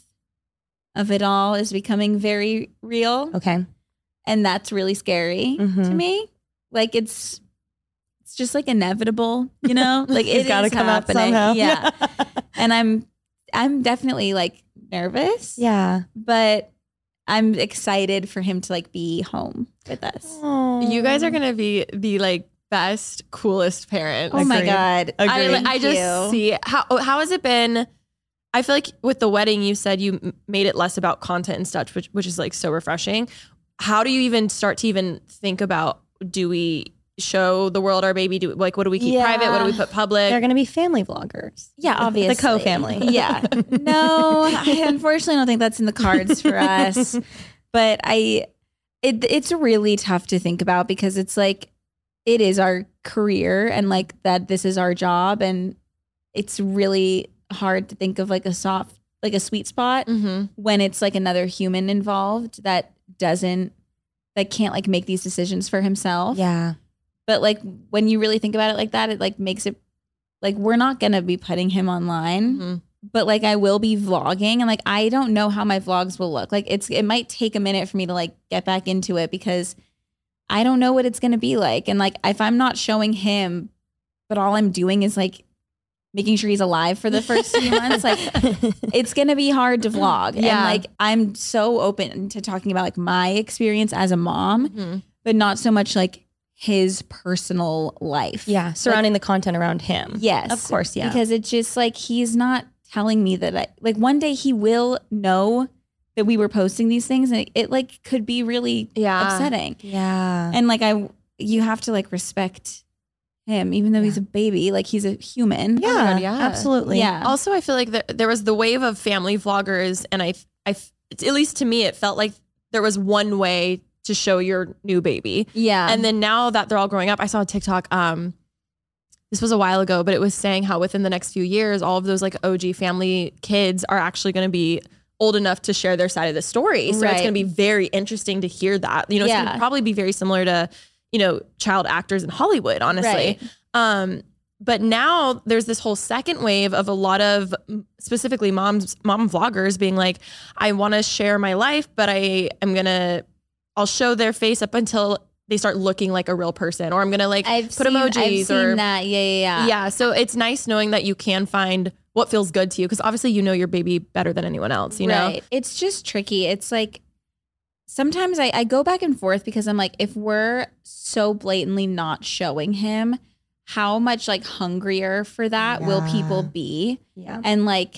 of it all is becoming very real. Okay. And that's really scary Mhm. to me. Like it's it's just like inevitable, you know? Like It's it gotta is come out happening. somehow. Yeah. And I'm I'm definitely like nervous. Yeah. But I'm excited for him to like be home with us. You guys are gonna be the like best, coolest parents. Oh my Agreed. God. I, Thank I just you. see how how has it been? I feel like with the wedding, you said you m- made it less about content and stuff, which which is like so refreshing. How do you even start to even think about? Do we show the world our baby? Do like what do we keep Yeah. private? What do we put public? They're going to be family vloggers. Yeah, obviously. The Coe family. Yeah. No, I unfortunately don't think that's in the cards for us. But I it it's really tough to think about because it's like it is our career and like that this is our job and it's really hard to think of like a soft like a sweet spot Mm-hmm. when it's like another human involved that doesn't that can't like make these decisions for himself. Yeah. But like when you really think about it like that, it like makes it like we're not gonna be putting him online, Mm-hmm. but like I will be vlogging and like I don't know how my vlogs will look. Like it's it might take a minute for me to like get back into it because I don't know what it's gonna be like. And like if I'm not showing him, but all I'm doing is like making sure he's alive for the first few months, like it's gonna be hard to vlog. And Yeah. like I'm so open to talking about like my experience as a mom, Mhm. but not so much like his personal life. Yeah. Surrounding the content around him. Yes. Of course. Yeah. Because it's just like he's not telling me that I like one day he will know that we were posting these things and it, it like could be really Yeah. upsetting. yeah. And like I you have to like respect him even though he's a baby, like he's a human. yeah, God, yeah. absolutely. Yeah. Also, I feel like there, there was the wave of family vloggers, and I, I, at least to me, it felt like there was one way to show your new baby. Yeah. And then now that they're all growing up, I saw a TikTok. Um, this was a while ago, but it was saying how within the next few years, all of those like O G family kids are actually going to be old enough to share their side of the story. So Right. it's going to be very interesting to hear that. You know, it's going Yeah. to probably be very similar to, you know, child actors in Hollywood, honestly. Right. Um, but now there's this whole second wave of a lot of specifically moms, mom vloggers being like, I want to share my life, but I am going to, I'll show their face up until they start looking like a real person, or I'm going to like I've put seen, emojis I've seen or that. Yeah, yeah, yeah. yeah. So it's nice knowing that you can find what feels good to you. Cause obviously you know your baby better than anyone else, you know? Right. It's just tricky. It's like sometimes I, I go back and forth because I'm like, if we're so blatantly not showing him, how much like hungrier for that will Yeah. people be? Yeah. And like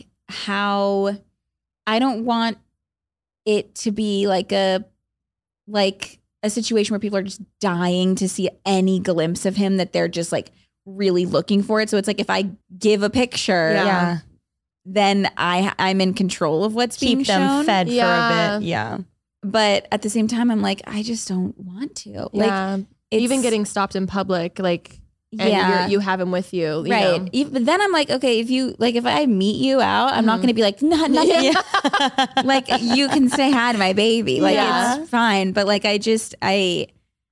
how I don't want it to be like a like a situation where people are just dying to see any glimpse of him that they're just like really looking for it. So it's like if I give a picture, Yeah. Yeah. then I I'm in control of what's being Keep them shown. fed Yeah. for a bit. Yeah. But at the same time, I'm like, I just don't want to. Like, Yeah. it's, Even getting stopped in public, like, and yeah, you're, you have him with you, you right. know? Even, but then I'm like, okay, if you like, if I meet you out, I'm not Mhm. going to be like, no, nothing. Yeah. Like, you can say hi to my baby. Like, Yeah. it's fine. But like, I just, I,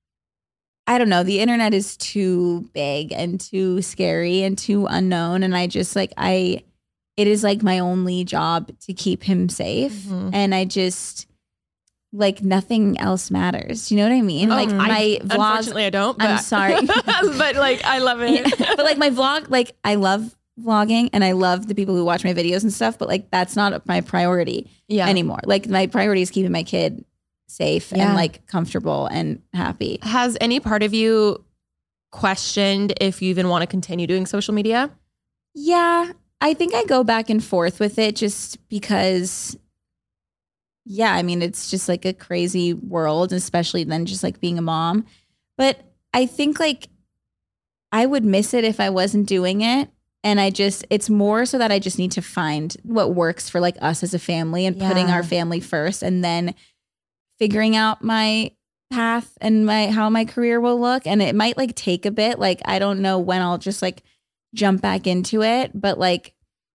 I don't know. The internet is too big and too scary and too unknown. And I just like, I, it is like my only job to keep him safe. Mhm. And I just, like, nothing else matters. You know what I mean? Oh, Like, I- my vlogs. Unfortunately, I don't. But I'm sorry. but like, I love it. but like my vlog, like I love vlogging and I love the people who watch my videos and stuff, but like that's not my priority Yeah. anymore. Like my priority is keeping my kid safe Yeah. and like comfortable and happy. Has any part of you questioned if you even want to continue doing social media? Yeah, I think I go back and forth with it just because, yeah, I mean, it's just like a crazy world, especially then just like being a mom. But I think like I would miss it if I wasn't doing it. And I just, it's more so that I just need to find what works for like us as a family and Yeah. putting our family first and then figuring out my path and my, how my career will look. And it might like take a bit. Like, I don't know when I'll just like jump back into it, but like,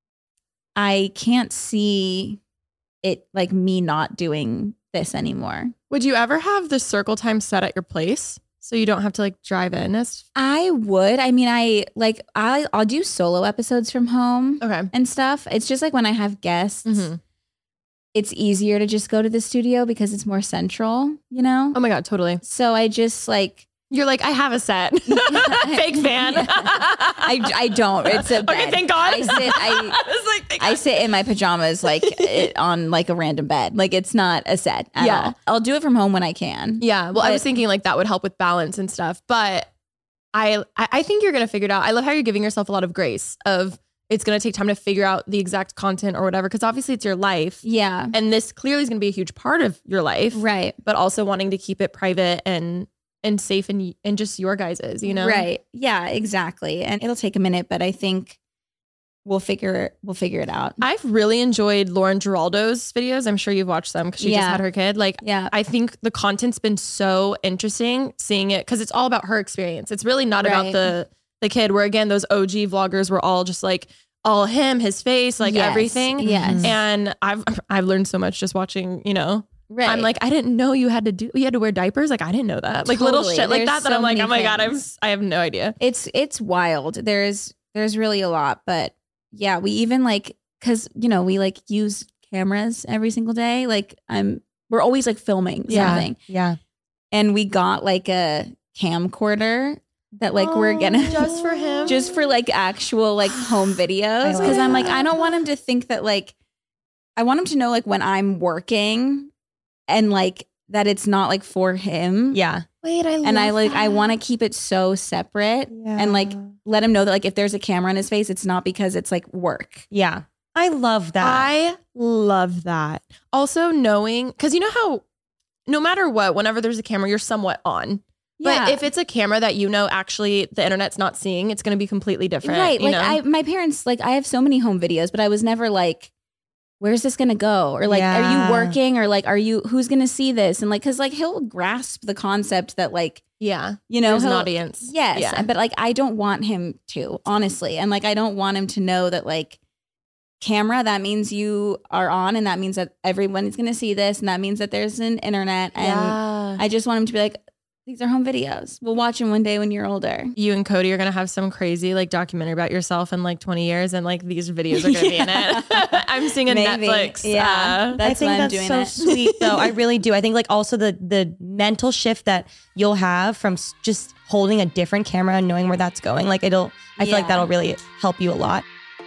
I can't see it like me not doing this anymore. Would you ever have the circle time set at your place so you don't have to like drive in? As- I would. I mean, I like I I'll do solo episodes from home okay. and stuff. It's just like when I have guests, Mm-hmm. it's easier to just go to the studio because it's more central, you know? Oh my God, totally. So I just like You're like, I have a set. Fake fan. I, I don't. It's a bed. Okay, thank God. I sit I, was like, thank I God. sit in my pajamas like it, on like a random bed. Like it's not a set at Yeah. all. I'll do it from home when I can. Yeah. Well, I was But- thinking like that would help with balance and stuff, but I I I think you're gonna figure it out. I love how you're giving yourself a lot of grace of it's gonna take time to figure out the exact content or whatever, because obviously it's your life. Yeah. And this clearly is gonna be a huge part of your life. Right. But also wanting to keep it private and and safe and and just your guys's, you know? Right. Yeah, exactly. And it'll take a minute, but I think we'll figure we'll figure it out. I've really enjoyed Lauren Giraldo's videos. I'm sure you've watched them because she just Yeah. had her kid. Like, Yeah. I think the content's been so interesting seeing it because it's all about her experience. It's really not about Right. the the kid. Where again, those O G vloggers were all just like all him, his face, like Yes. everything. Yes. And I've I've learned so much just watching. You know, Right. I'm like, I didn't know you had to do you had to wear diapers. Like I didn't know that. Like little Totally. shit like There's that. That so I'm like, many oh my God, I'm things. I have no idea. It's it's wild. There's there's really a lot, but yeah, we even like cuz you know, we like use cameras every single day. Like I'm we're always like filming Yeah. something. Yeah. And we got like a camcorder that like we're gonna just for him. just for like actual like home videos love because I'm like that. I don't want him to think that like I want him to know like when I'm working and like that it's not like for him. Yeah. Wait, I And I love like I that. want to keep it so separate and like let him know that like if there's a camera in his face, it's not because it's like work. Yeah. I love that. I love that. Also knowing, because you know how no matter what, whenever there's a camera, you're somewhat on. Yeah. But if it's a camera that you know actually the internet's not seeing, it's going to be completely different. Right. You Like know? I my parents like I have so many home videos, but I was never like, where's this gonna go? Or like, are Yeah. you working? Or like, are you who's gonna see this? And like, cause like he'll grasp the concept that like, yeah. you know, There's an he'll- audience. Yes. Yeah. But like I don't want him to, honestly. And like I don't want him to know that like camera, that means you are on and that means that everyone is gonna see this and that means that there's an internet. And Yeah. I just want him to be like, these are home videos. We'll watch them one day when you're older. You and Cody are going to have some crazy like documentary about yourself in like twenty years. And like these videos are going to be in it. I'm seeing a Maybe. Netflix. Yeah. uh, That's I think why I'm that's doing so it. sweet though. I really do. I think like also the the mental shift that you'll have from s- just holding a different camera and knowing where that's going. Like it'll, I feel like Yeah. that'll really help you a lot.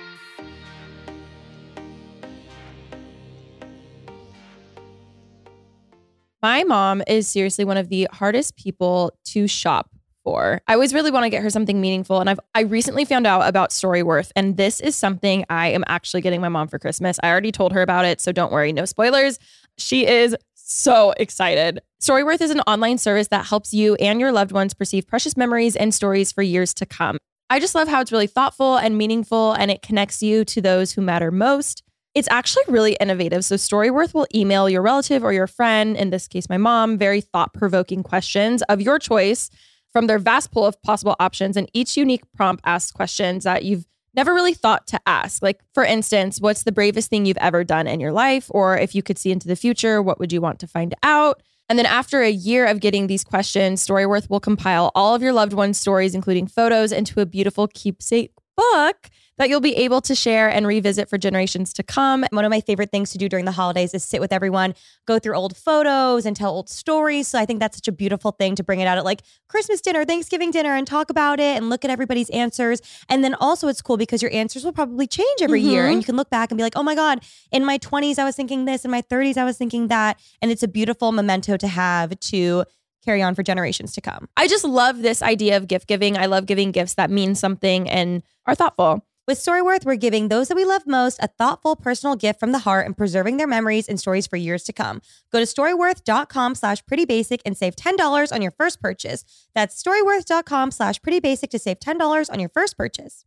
My mom is seriously one of the hardest people to shop for. I always really want to get her something meaningful. And I've I recently found out about Storyworth. And this is something I am actually getting my mom for Christmas. I already told her about it. So don't worry, no spoilers. She is so excited. Storyworth is an online service that helps you and your loved ones perceive precious memories and stories for years to come. I just love how it's really thoughtful and meaningful, and it connects you to those who matter most. It's actually really innovative. So Storyworth will email your relative or your friend, in this case, my mom, very thought-provoking questions of your choice from their vast pool of possible options. And each unique prompt asks questions that you've never really thought to ask. Like, for instance, what's the bravest thing you've ever done in your life? Or if you could see into the future, what would you want to find out? And then after a year of getting these questions, Storyworth will compile all of your loved ones' stories, including photos, into a beautiful keepsake book that you'll be able to share and revisit for generations to come. One of my favorite things to do during the holidays is sit with everyone, go through old photos and tell old stories. So I think that's such a beautiful thing to bring it out at like Christmas dinner, Thanksgiving dinner, and talk about it and look at everybody's answers. And then also it's cool because your answers will probably change every Mm-hmm. year. And you can look back and be like, oh my God, in my twenties, I was thinking this. In my thirties, I was thinking that. And it's a beautiful memento to have to carry on for generations to come. I just love this idea of gift giving. I love giving gifts that mean something and are thoughtful. With Storyworth, we're giving those that we love most a thoughtful, personal gift from the heart and preserving their memories and stories for years to come. Go to storyworth.com slash prettybasic and save ten dollars on your first purchase. That's storyworth.com slash prettybasic to save ten dollars on your first purchase.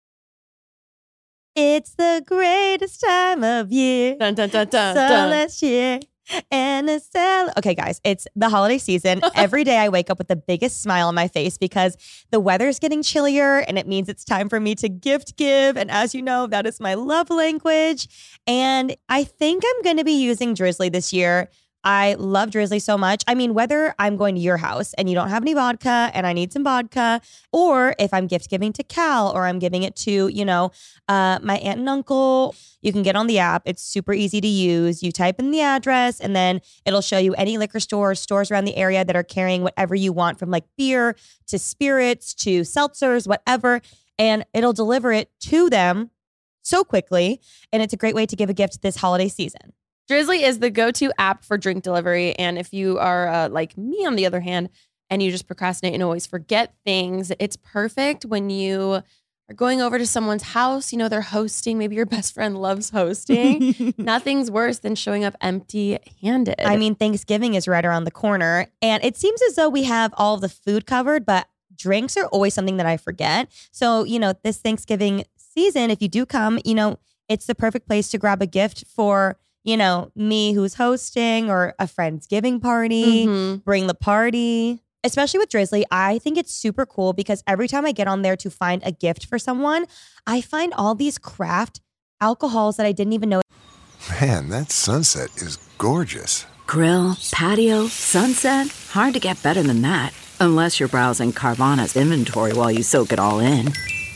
It's the greatest time of year. Dun, dun, dun, dun, so dun. let's cheer and a cel- Okay, guys, it's the holiday season. Every day I wake up with the biggest smile on my face because the weather's getting chillier and it means it's time for me to gift give. And as you know, that is my love language. And I think I'm going to be using Drizzly this year. I love Drizzly so much. I mean, whether I'm going to your house and you don't have any vodka and I need some vodka, or if I'm gift giving to Cal or I'm giving it to, you know, uh, my aunt and uncle, you can get on the app. It's super easy to use. You type in the address and then it'll show you any liquor stores, stores around the area that are carrying whatever you want from like beer to spirits to seltzers, whatever. And it'll deliver it to them so quickly. And it's a great way to give a gift this holiday season. Drizzly is the go-to app for drink delivery. And if you are uh, like me, on the other hand, and you just procrastinate and always forget things, it's perfect when you are going over to someone's house. You know, they're hosting. Maybe your best friend loves hosting. Nothing's worse than showing up empty-handed. I mean, Thanksgiving is right around the corner. And it seems as though we have all of the food covered, but drinks are always something that I forget. So, you know, this Thanksgiving season, if you do come, you know, it's the perfect place to grab a gift for, you know, me who's hosting or a friend's giving party, Mm-hmm. bring the party. Especially with Drizzly, I think it's super cool because every time I get on there to find a gift for someone, I find all these craft alcohols that I didn't even know. Man, that sunset is gorgeous. Grill, patio, sunset. Hard to get better than that. Unless you're browsing Carvana's inventory while you soak it all in.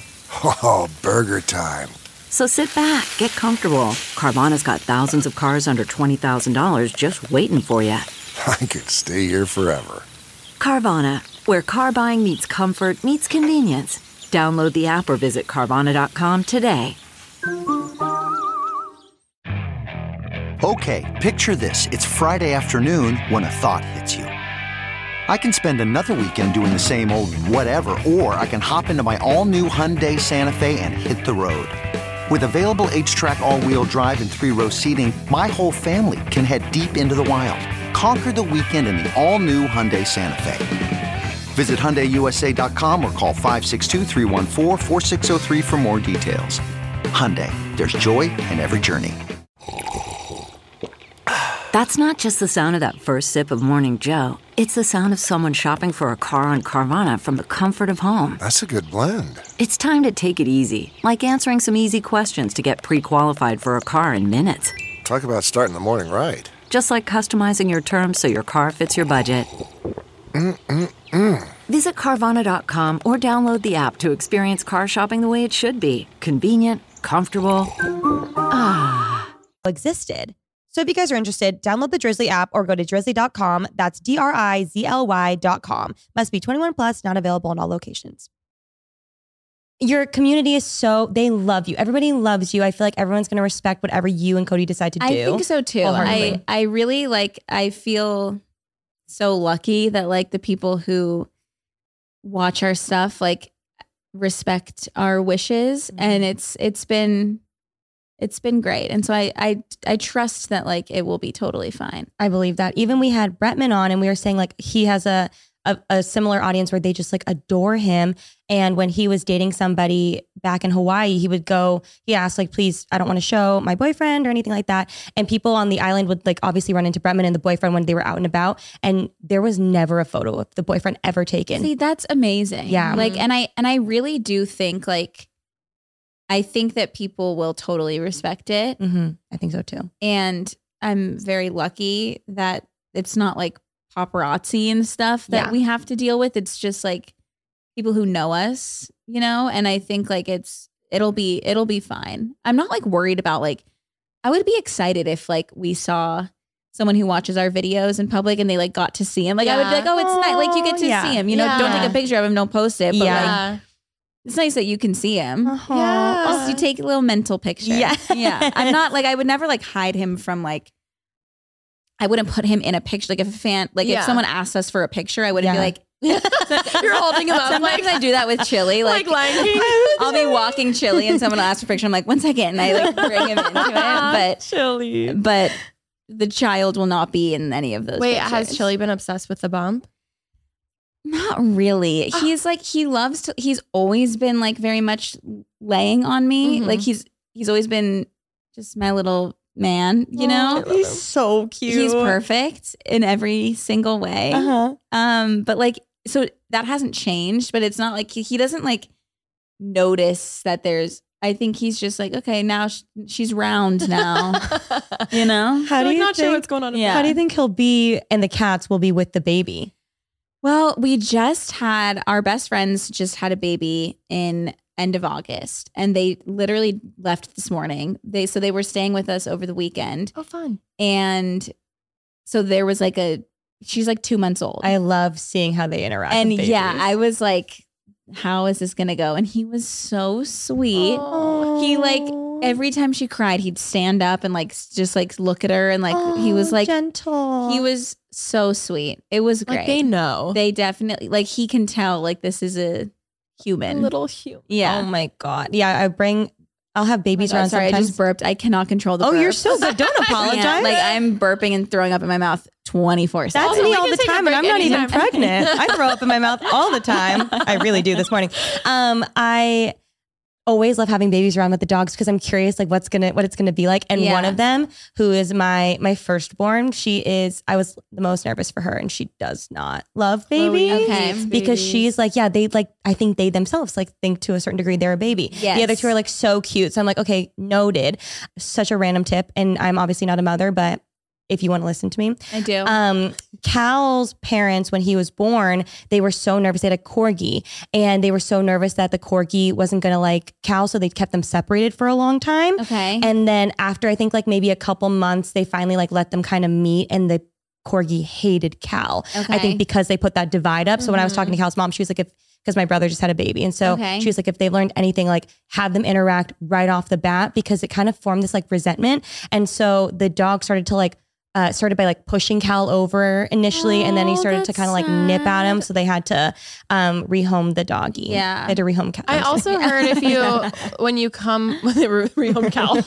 Oh, burger time. So sit back, get comfortable. Carvana's got thousands of cars under twenty thousand dollars just waiting for you. I could stay here forever. Carvana, where car buying meets comfort, meets convenience. Download the app or visit Carvana dot com today. Okay, picture this. It's Friday afternoon when a thought hits you. I can spend another weekend doing the same old whatever, or I can hop into my all-new Hyundai Santa Fe and hit the road. With available H-Track all-wheel drive and three-row seating, my whole family can head deep into the wild. Conquer the weekend in the all-new Hyundai Santa Fe. Visit Hyundai U S A dot com or call five six two, three one four, four six zero three for more details. Hyundai, there's joy in every journey. That's not just the sound of that first sip of Morning Joe. It's the sound of someone shopping for a car on Carvana from the comfort of home. That's a good blend. It's time to take it easy, like answering some easy questions to get pre-qualified for a car in minutes. Talk about starting the morning right. Just like customizing your terms so your car fits your budget. Mm-mm-mm. Visit Carvana dot com or download the app to experience car shopping the way it should be. Convenient, comfortable. Ah. Existed. So if you guys are interested, download the Drizzly app or go to drizzly dot com. That's D R I Z L Y dot com. Must be twenty-one plus, not available in all locations. Your community is so, they love you. Everybody loves you. I feel like everyone's going to respect whatever you and Cody decide to do. I think so too. I, wholeheartedly. I really like, I feel so lucky that like the people who watch our stuff like respect our wishes. Mm-hmm. And it's, it's been, it's been great. And so I, I, I trust that like it will be totally fine. I believe that. Even we had Bretman on and we were saying like he has a, a a similar audience where they just like adore him. And when he was dating somebody back in Hawaii, he would go, he asked like, please, I don't want to show my boyfriend or anything like that. And people on the island would like obviously run into Bretman and the boyfriend when they were out and about. And there was never a photo of the boyfriend ever taken. See, that's amazing. Yeah. Like, and I, and I really do think like, I think that people will totally respect it. Mm-hmm. I think so too. And I'm very lucky that it's not like paparazzi and stuff that Yeah. we have to deal with. It's just like people who know us, you know? And I think like it's, it'll be it'll be fine. I'm not like worried about like I would be excited if like we saw someone who watches our videos in public and they like got to see him. Like Yeah. I would be like, oh, it's nice. Like you get to Yeah. see him. You know, Yeah. don't take a picture of him, don't post it. But Yeah. like it's nice that you can see him. Uh-huh. Yeah. Also, you take a little mental picture. Yeah. yeah. I'm not like I would never like hide him from like. I wouldn't put him in a picture. Like if a fan, like Yeah. if someone asked us for a picture, I wouldn't Yeah. be like. You're holding him up. Sometimes like, I do that with Chili. Like, like Lion King. I'll be walking Chili and someone will ask for a picture. I'm like, one second, and I like bring him into it. But Chili. but the child will not be in any of those. Wait, pictures. has Chili been obsessed with the bump? Not really. He's like he loves to. He's always been like very much laying on me. Mhm. Like he's he's always been just my little man. You know, He's so cute. he's perfect in every single way. Uh-huh. Um, but like so that hasn't changed. But it's not like he, he doesn't like notice that there's. I think he's just like okay now sh- she's round now. You know. How do Like, you not think, sure what's going on. Yeah. How do you think he'll be and the cats will be with the baby? Well, we just had our best friends just had a baby in end of August and they literally left this morning. They so they were staying with us over the weekend. Oh, fun. And so there was like a she's like two months old. I love seeing how they interact. and with yeah, babies. I was like, how is this gonna go? And he was so sweet. Oh. He like every time she cried, he'd stand up and like s- just like look at her and like he was Oh, like gentle. he was so sweet. It was great. Like they know. They definitely like he can tell like this is a A human. little human. yeah. Oh my god. Yeah, I bring. I'll have babies Oh my God, around. sorry, I sometimes. just burped. I cannot control the Oh, you're burps. so good. Don't I apologize. can't. Like I'm burping and throwing up in my mouth twenty-four seven. That's Also, me we all can the take a time, and I'm break not even anytime. pregnant. I throw up in my mouth all the time. I really do this morning. Um, I always love having babies around with the dogs because I'm curious, like what's gonna what it's gonna be like. And Yeah. one of them, who is my my firstborn, she is. I was the most nervous for her, and she does not love babies. Chloe Okay. hates Because babies. she's like, yeah, they like, I think they themselves like think to a certain degree they're a baby. Yes. The other two are like so cute. So I'm like, okay, noted. Such a random tip. And I'm obviously not a mother, but if you want to listen to me. I do. Um, Cal's parents, when he was born, they were so nervous. They had a corgi and they were so nervous that the corgi wasn't going to like Cal. So they kept them separated for a long time. okay. And then after I think like maybe a couple months, they finally like let them kind of meet and the corgi hated Cal. Okay. I think because they put that divide up. So when I was talking to Cal's mom, she was like, if, because my brother just had a baby. And so Okay. she was like, if they've learned anything, like have them interact right off the bat because it kind of formed this like resentment. And so the dog started to like, uh, started by like pushing Cal over initially. and then he Oh, started to that's kind of like nip at him. sad. So they had to um, rehome the doggy. Yeah. They had to rehome Cal. I also heard if you, when you come, when they re- rehome Cal,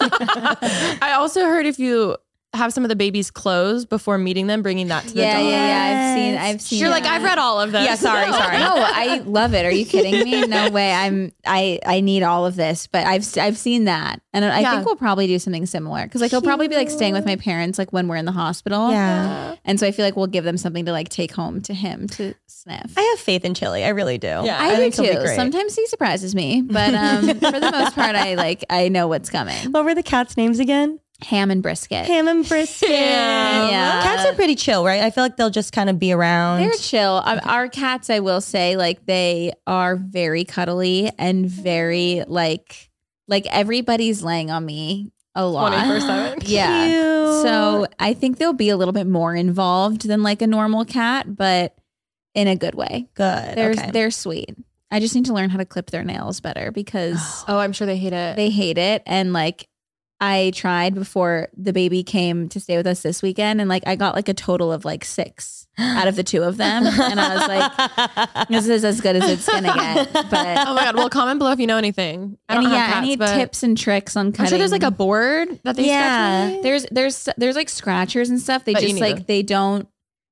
I also heard if you have some of the baby's clothes before meeting them, bringing that to the yeah, dog. yeah, yeah. I've seen. I've seen. You're like, that. I've read all of this. Yeah, sorry, sorry. No, I love it. Are you kidding me? No way. I'm. I. I need all of this. But I've. I've seen that, and I Yeah. think we'll probably do something similar because like he'll probably be like staying with my parents like when we're in the hospital. Yeah. And so I feel like we'll give them something to like take home to him to sniff. I have faith in Chili. I really do. Yeah. I, do think he'll be too. great. Sometimes he surprises me, but um, for the most part, I like. I know what's coming. What were the cats' names again? Ham and brisket. Ham and brisket. Yeah. Cats are pretty chill, right? I feel like they'll just kind of be around. They're chill. Um, our cats, I will say, like they are very cuddly and very like like everybody's laying on me a lot. twenty-four seven. Yeah. Cute. So I think they'll be a little bit more involved than like a normal cat, but in a good way. Good. They're okay. they're sweet. I just need to learn how to clip their nails better because Oh, I'm sure they hate it. they hate it. And like I tried before the baby came to stay with us this weekend, and like I got like a total of like six out of the two of them, and I was like, "This is as good as it's gonna get." But oh my God. Well, comment below if you know anything. I any, don't yeah, have cats, any but tips and tricks on cutting? I'm sure there's like a board that they yeah. scratch. There's there's there's like scratchers and stuff. They But you just need like them. they don't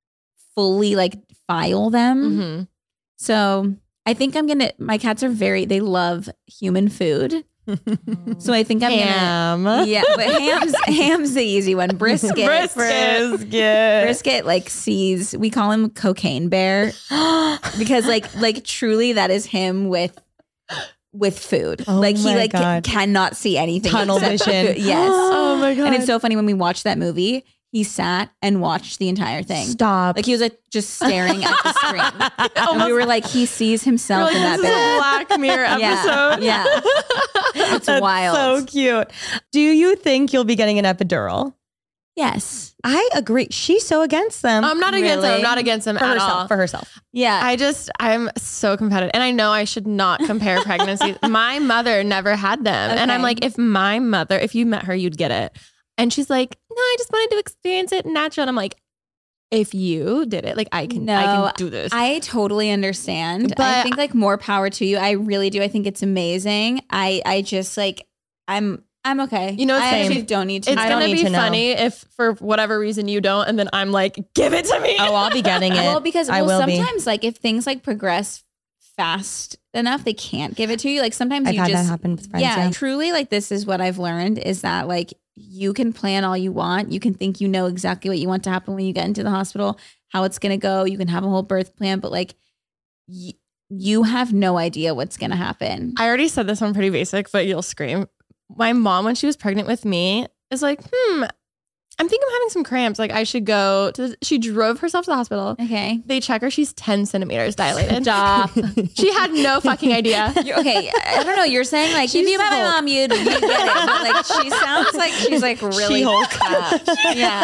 fully like file them. Mm-hmm. So I think I'm gonna. My cats are very. They love human food. So I think I'm Ham. gonna. Yeah, but ham's ham's the easy one. Brisket. Brisket. Brisket like sees. We call him Cocaine Bear because like like truly that is him with with food. Oh like he my like God. cannot see anything. Tunnel except vision. food. Yes. Oh my God. And it's so funny when we watch that movie. he sat and watched the entire thing. Stop. Like he was like just staring at the screen. And we were like, he sees himself like, in that this is bed. a Black Mirror episode. Yeah. yeah. It's That's wild. so cute. Do you think you'll be getting an epidural? Yes. I agree. She's so against them. I'm not against them. Really? I'm not against them for at herself. all. For herself. Yeah. I just, I'm so competitive. And I know I should not compare pregnancies. My mother never had them. And I'm Okay. like, if my mother, if you met her, you'd get it. And she's like, no, I just wanted to experience it natural. And I'm like, if you did it, like I can, No, I can do this. I totally understand. But- I think like more power to you. I really do. I think it's amazing. I I just like I'm I'm okay. You know, it's I gonna actually be- don't need to. it's I don't going to need be to know. funny if for whatever reason you don't. And then I'm like, give it to me. Oh, I'll be getting it. Well, because I well, will be. sometimes like if things like progress fast enough, they can't give it to you. Like sometimes I've you had just that happen with friends. yeah, Yeah. truly like this is what I've learned is that like you can plan all you want. You can think you know exactly what you want to happen when you get into the hospital, how it's going to go. You can have a whole birth plan, but like y- you have no idea what's going to happen. I already said this one pretty basic, but you'll scream. My mom, when she was pregnant with me, is like, hmm, I'm thinking I'm having some cramps. Like I should go to, the, she drove herself to the hospital. Okay. They check her. She's ten centimeters dilated. Stop. She had no fucking idea. You're, okay, I don't know. You're saying like She's if you met my Hulk. mom, you'd, you'd get it. But like she sounds like she's like really She-Hulk. tough. Yeah,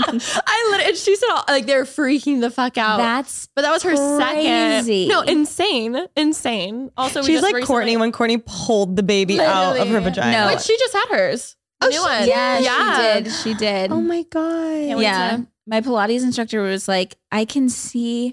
I literally, she said, all, like, they're freaking the fuck out. that's but that was her crazy. second. No, insane. Insane. Also, we She's just like recently- Courtney when Courtney pulled the baby out of her Literally. vagina. No. But she just had hers. Oh, New she one. did? yeah, Yeah. she did. She did. Oh my God. wait yeah, to- my Pilates instructor was like, I can see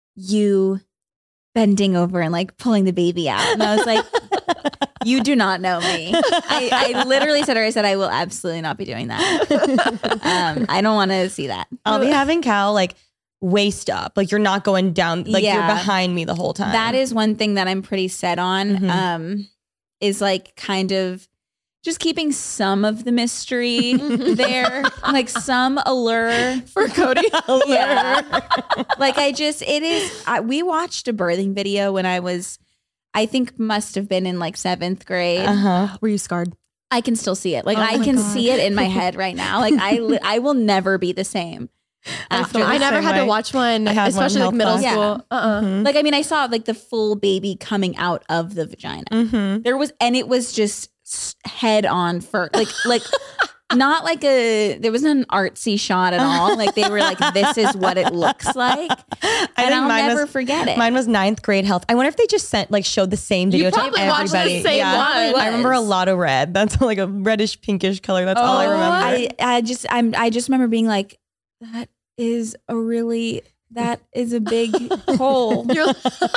you bending over and like pulling the baby out, and I was like, you do not know me. I, I literally said to her, I said, I will absolutely not be doing that. Um, I don't want to see that. I'll be having Cal like waist up. Like you're not going down. Like Yeah. you're behind me the whole time. That is one thing that I'm pretty set on. Mhm. Um, is like kind of just keeping some of the mystery there, like some allure. For Cody. Yeah. Like I just, it is, I, we watched a birthing video when I was, I think must have been in like seventh grade. Uh-huh. Were you scarred? I can still see it. Like Oh I my can God. see it in my head right now. Like I, li- I will never be the same after I the never same had to way. watch one, I had one especially like health middle class. school. Uh-uh. Mhm. Like, I mean, I saw like the full baby coming out of the vagina. Mhm. There was, and it was just s- head on for like, like not like a, there wasn't an artsy shot at all. Like they were like, this is what it looks like. I And think I'll mine never was- forget it. Mine was ninth grade health. I wonder if they just sent like showed the same video You to probably watched the everybody. same yeah. one. I remember a lot of red. That's like a reddish pinkish color. That's all I Oh, remember. I, I just, I'm, I just remember being like, that is a really, that is a big hole. You're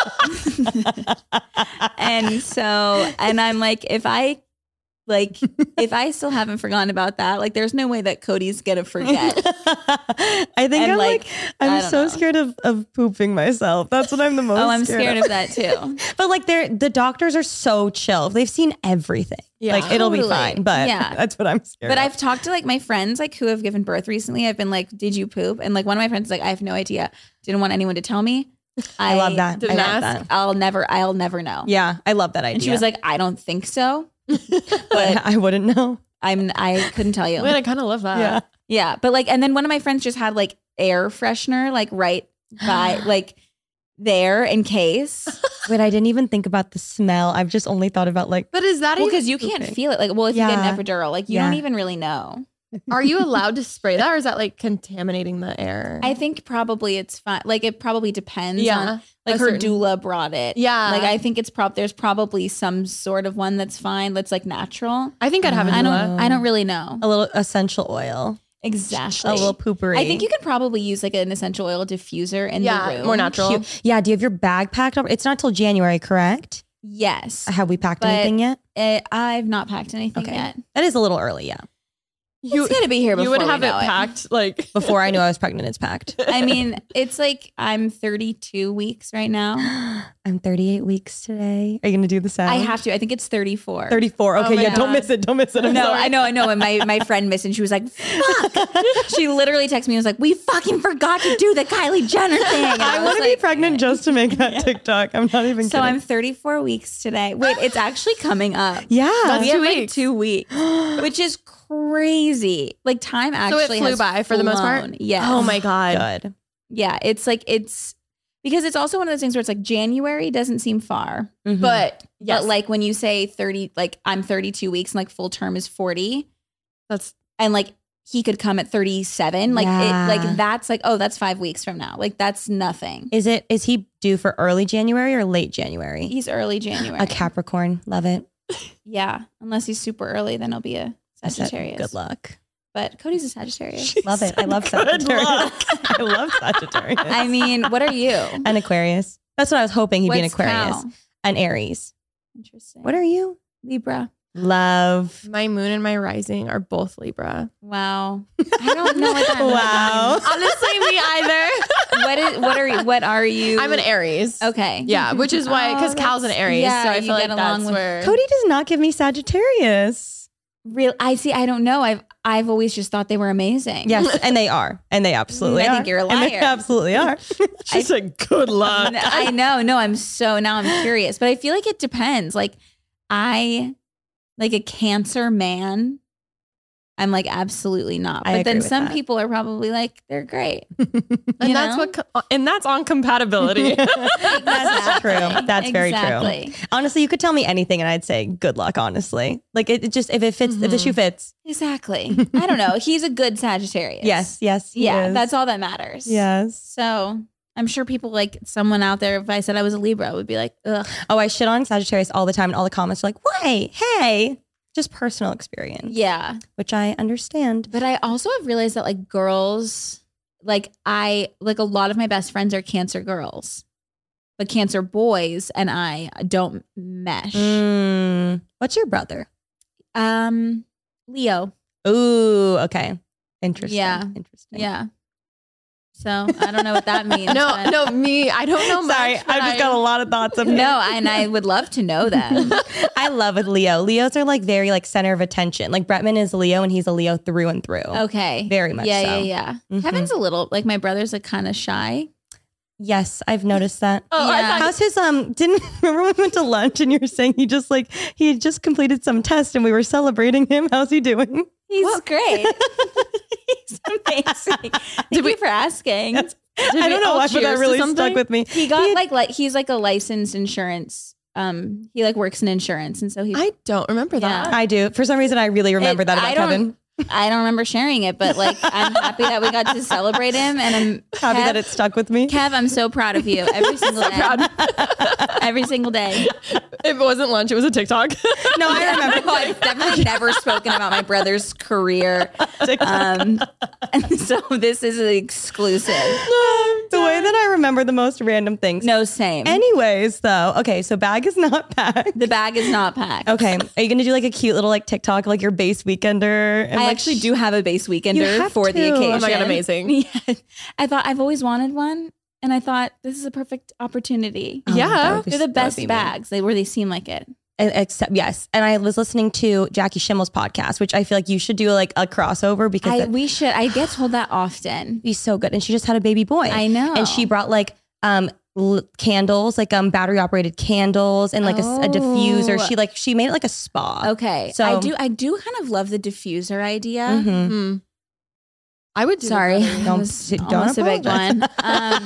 And so, and I'm like, if I, like, if I still haven't forgotten about that, like, there's no way that Cody's gonna forget. I think And, I'm like, like, I I'm don't so know. scared of, of pooping myself. That's what I'm the most Oh, I'm scared, scared of. of that too. But like they're the doctors are so chill. They've seen everything. Yeah. Like it'll be Totally. fine. But Yeah. that's what I'm scared But of. I've talked to like my friends like who have given birth recently. I've been like, did you poop? And like one of my friends is like, I have no idea. Didn't want anyone to tell me. I love that. I didn't love ask. that. I'll never, I'll never know. Yeah, I love that idea. And she was like, I don't think so. but I wouldn't know. I'm, I couldn't tell you. Man, I kind of love that. Yeah. Yeah. But like, and then one of my friends just had like air freshener, like right by, like there in case. Wait, I didn't even think about the smell. I've just only thought about like But is that Well, even, because you can't pooping. feel it. Like, well, if you Yeah. get an epidural, like you Yeah. don't even really know. are you allowed to spray that or is that like contaminating the air? I think probably it's fine. Like it probably depends Yeah, on like a her certain- doula brought it. Yeah. Like I think it's prob there's probably some sort of one that's fine. That's like natural. I think I'd have a I doula. don't I don't really know. a little essential oil. Exactly. A little poopery. I think you could probably use like an essential oil diffuser in Yeah, the room. more natural. Cute. Yeah, do you have your bag packed up? It's not till January, correct? Yes. Have we packed But- anything yet? Uh, I've not packed anything Okay. yet. That is a little early, yeah. You, It's gonna be here before you would we have it know packed like Before I knew I was pregnant, it's packed. I mean, it's like I'm thirty-two weeks right now. I'm thirty-eight weeks today. Are you going to do the sound? I have to. I think it's thirty-four. thirty-four. Okay, Oh my yeah, don't God. miss it. Don't miss it. I'm No, sorry. I know, I know. And my, my friend missed and she was like, fuck. She literally texted me and was like, we fucking forgot to do the Kylie Jenner thing. And I was want to like, be pregnant just to make that TikTok. I'm not even So kidding. I'm thirty-four weeks today. Wait, it's actually coming up. yeah. That's we two have like weeks. two weeks, which is crazy. Like time actually so it flew has by for the most part. flown. Yes. Oh my God. Good. Yeah. It's like, it's because it's also one of those things where it's like January doesn't seem far, Mhm. But yes, but like when you say thirty, like I'm thirty-two weeks and like full term is forty that's and like he could come at thirty-seven. Like Yeah. it, like that's like, oh, that's five weeks from now. Like that's nothing. Is it? Is he due for early January or late January? He's early January. A Capricorn. Love it. Yeah. Unless he's super early, then he'll be a I said, Sagittarius. Good luck. But Cody's a Sagittarius. Love it. I love Sagittarius. I love Sagittarius. I mean, what are you? An Aquarius. That's what I was hoping he'd be an What's Aquarius. Cal? An Aries. Interesting. What are you? Libra? Love. my moon and my rising are both Libra. Wow. I don't know what that Wow. means. Honestly, me either. What is what are you, what are you? I'm an Aries. Okay. Yeah, which is why because Oh, Cal's an that's- Aries, yeah, so I you feel like get along that's with- where Cody does not give me Sagittarius. Real I see, I don't know. I've I've always just thought they were amazing. Yes, and they are. And they absolutely I are. think you're a And they liar. absolutely are. she said good luck. I know. No, I'm so now I'm curious. But I feel like it depends. Like I like a Cancer man. I'm like absolutely not. I But agree then with some that. people are probably like, they're great. And You that's know? what co- and that's on compatibility. That's true. That's very Exactly. true. Honestly, you could tell me anything and I'd say good luck, honestly. Like it, it just, if it fits, if the shoe fits. Exactly. I don't know. He's a good Sagittarius. Yes, yes. he Yeah, is. that's all that matters. Yes. So I'm sure people like someone out there, if I said I was a Libra, would be like, ugh. Oh, I shit on Sagittarius all the time and all the comments are like, why? Hey. Just personal experience. Yeah. Which I understand. But I also have realized that like girls, like I, like a lot of my best friends are Cancer girls, but Cancer boys and I don't mesh. Mm. What's your brother? Um, Leo. Ooh, okay. Interesting. Yeah. Interesting. Yeah. So I don't know what that means. no, but- no, me. I don't know much. Sorry, but I've just got a lot of thoughts of No, and I would love to know them. I love it, Leo. Leos are like very like center of attention. Like Bretman is a Leo and he's a Leo through and through. Okay. Very much Yeah, so. yeah, yeah. Mhm. Kevin's a little, like my brother's like kind of shy. Yes, I've noticed that. Oh, I Yeah. thought- How's his um didn't remember when we went to lunch and you were saying he just like he had just completed some test and we were celebrating him. How's he doing? He's great. He's amazing. Thank you for asking. That's- Did I we don't know all why, but that cheers to really stuck something? with me. He got He- like like he's like a licensed insurance. Um, he like works in insurance, and so he. I don't remember that. Yeah. I do. For some reason I really remember It- that about I don't- Kevin. I don't remember sharing it, but like I'm happy that we got to celebrate him, and I'm Happy Kev, that it stuck with me. Kev, I'm so proud of you every single day. Every single day. If it wasn't lunch, it was a TikTok. No, I remember. No, I've definitely never spoken about my brother's career. Um, and so this is an exclusive. The way that I remember the most random things. No, same. Anyways, though, okay, so bag is not packed. The bag is not packed. Okay, are you gonna do like a cute little like TikTok, like your base weekender? And I like, actually do have a base You weekender have for the to. occasion. Oh my God, amazing. Yeah. I thought I've always wanted one, and I thought this is a perfect opportunity. Oh, Yeah. that would be- They're the that would best be me. bags. They where they seem like it. And except yes, and I was listening to Jackie Schimmel's podcast, which I feel like you should do like a crossover because I that'd we should. I get told that often. be so good. And she just had a baby boy. I know. And she brought like um l- candles, like um battery operated candles, and like a, a diffuser. Oh. She like she made it like a spa. Okay, So- I do. I do kind of love the diffuser idea. Mhm. Hmm. I would do Sorry, that. that Don't- was don't almost a big apologize. one. Um,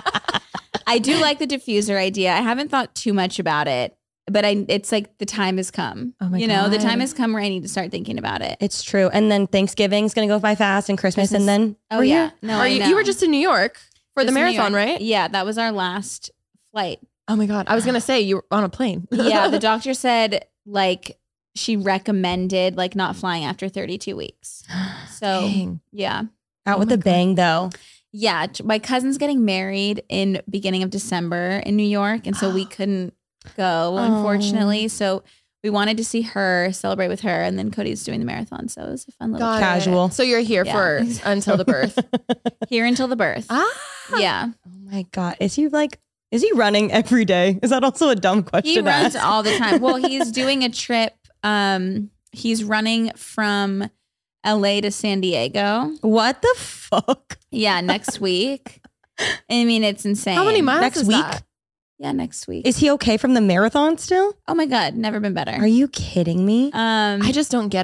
I do like the diffuser idea. I haven't thought too much about it, but I it's like the time has come. Oh my you know, the God. time has come where I need to start thinking about it. It's true. And then Thanksgiving's gonna go by fast, and Christmas, Christmas. and then Oh we're yeah, here. no, Are I you, know. you were just in New York for the Just in New marathon, York. right? Yeah, that was our last flight. Oh my God. I was going to say you were on a plane. Yeah, the doctor said like she recommended like not flying after thirty-two weeks. So Dang. yeah. Out Oh with my a bang, though. Yeah, t- my cousin's getting married in beginning of December in New York, and so we couldn't go, unfortunately. So we wanted to see her, celebrate with her, and then Cody's doing the marathon, so it was a fun little Got trip. Casual. it. So you're here Yeah. for until the birth. Here until the birth. ah. Yeah, Oh my God. Is he like, is he running every day? Is that also a dumb question? he to runs ask? all the time. Well, he's doing a trip. Um, he's running from L A to San Diego. What the fuck? Yeah, next week. I mean, it's insane. How many miles Next is week? that? Yeah, next week. Is he okay from the marathon still? oh my God, never been better. Are you kidding me? Um, I just don't get it.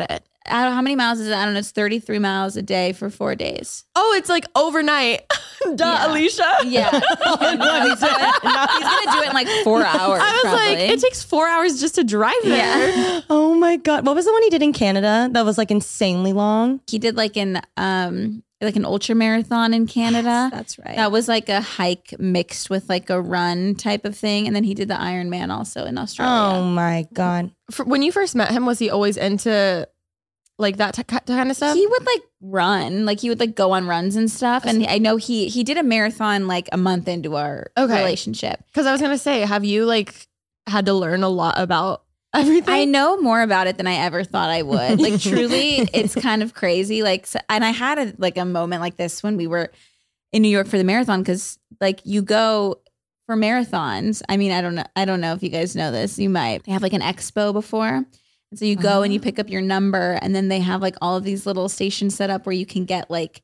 I don't know how many miles is it? I don't know. It's thirty-three miles a day for four days. Oh, it's like overnight. Duh, Yeah. Alicia. Yeah. No, he's, doing, he's gonna do it in like four hours. I was probably. like, it takes four hours just to drive there. Yeah. Oh my God. What was the one he did in Canada that was like insanely long? He did like an um like an ultra marathon in Canada. That's right. That was like a hike mixed with like a run type of thing, and then he did the Ironman also in Australia. Oh my God. For, when you first met him, was he always into like that t- kind of stuff? He would like run, like he would like go on runs and stuff. And I know he he did a marathon like a month into our Okay. relationship. Because I was gonna say, have you like had to learn a lot about everything? I know more about it than I ever thought I would. Like truly, it's kind of crazy. Like, so, and I had a, like a moment like this when we were in New York for the marathon, because like you go for marathons. I mean, I don't know. I don't know if you guys know this. You might. They have like an expo before. And so you go and you pick up your number, and then they have like all of these little stations set up where you can get like,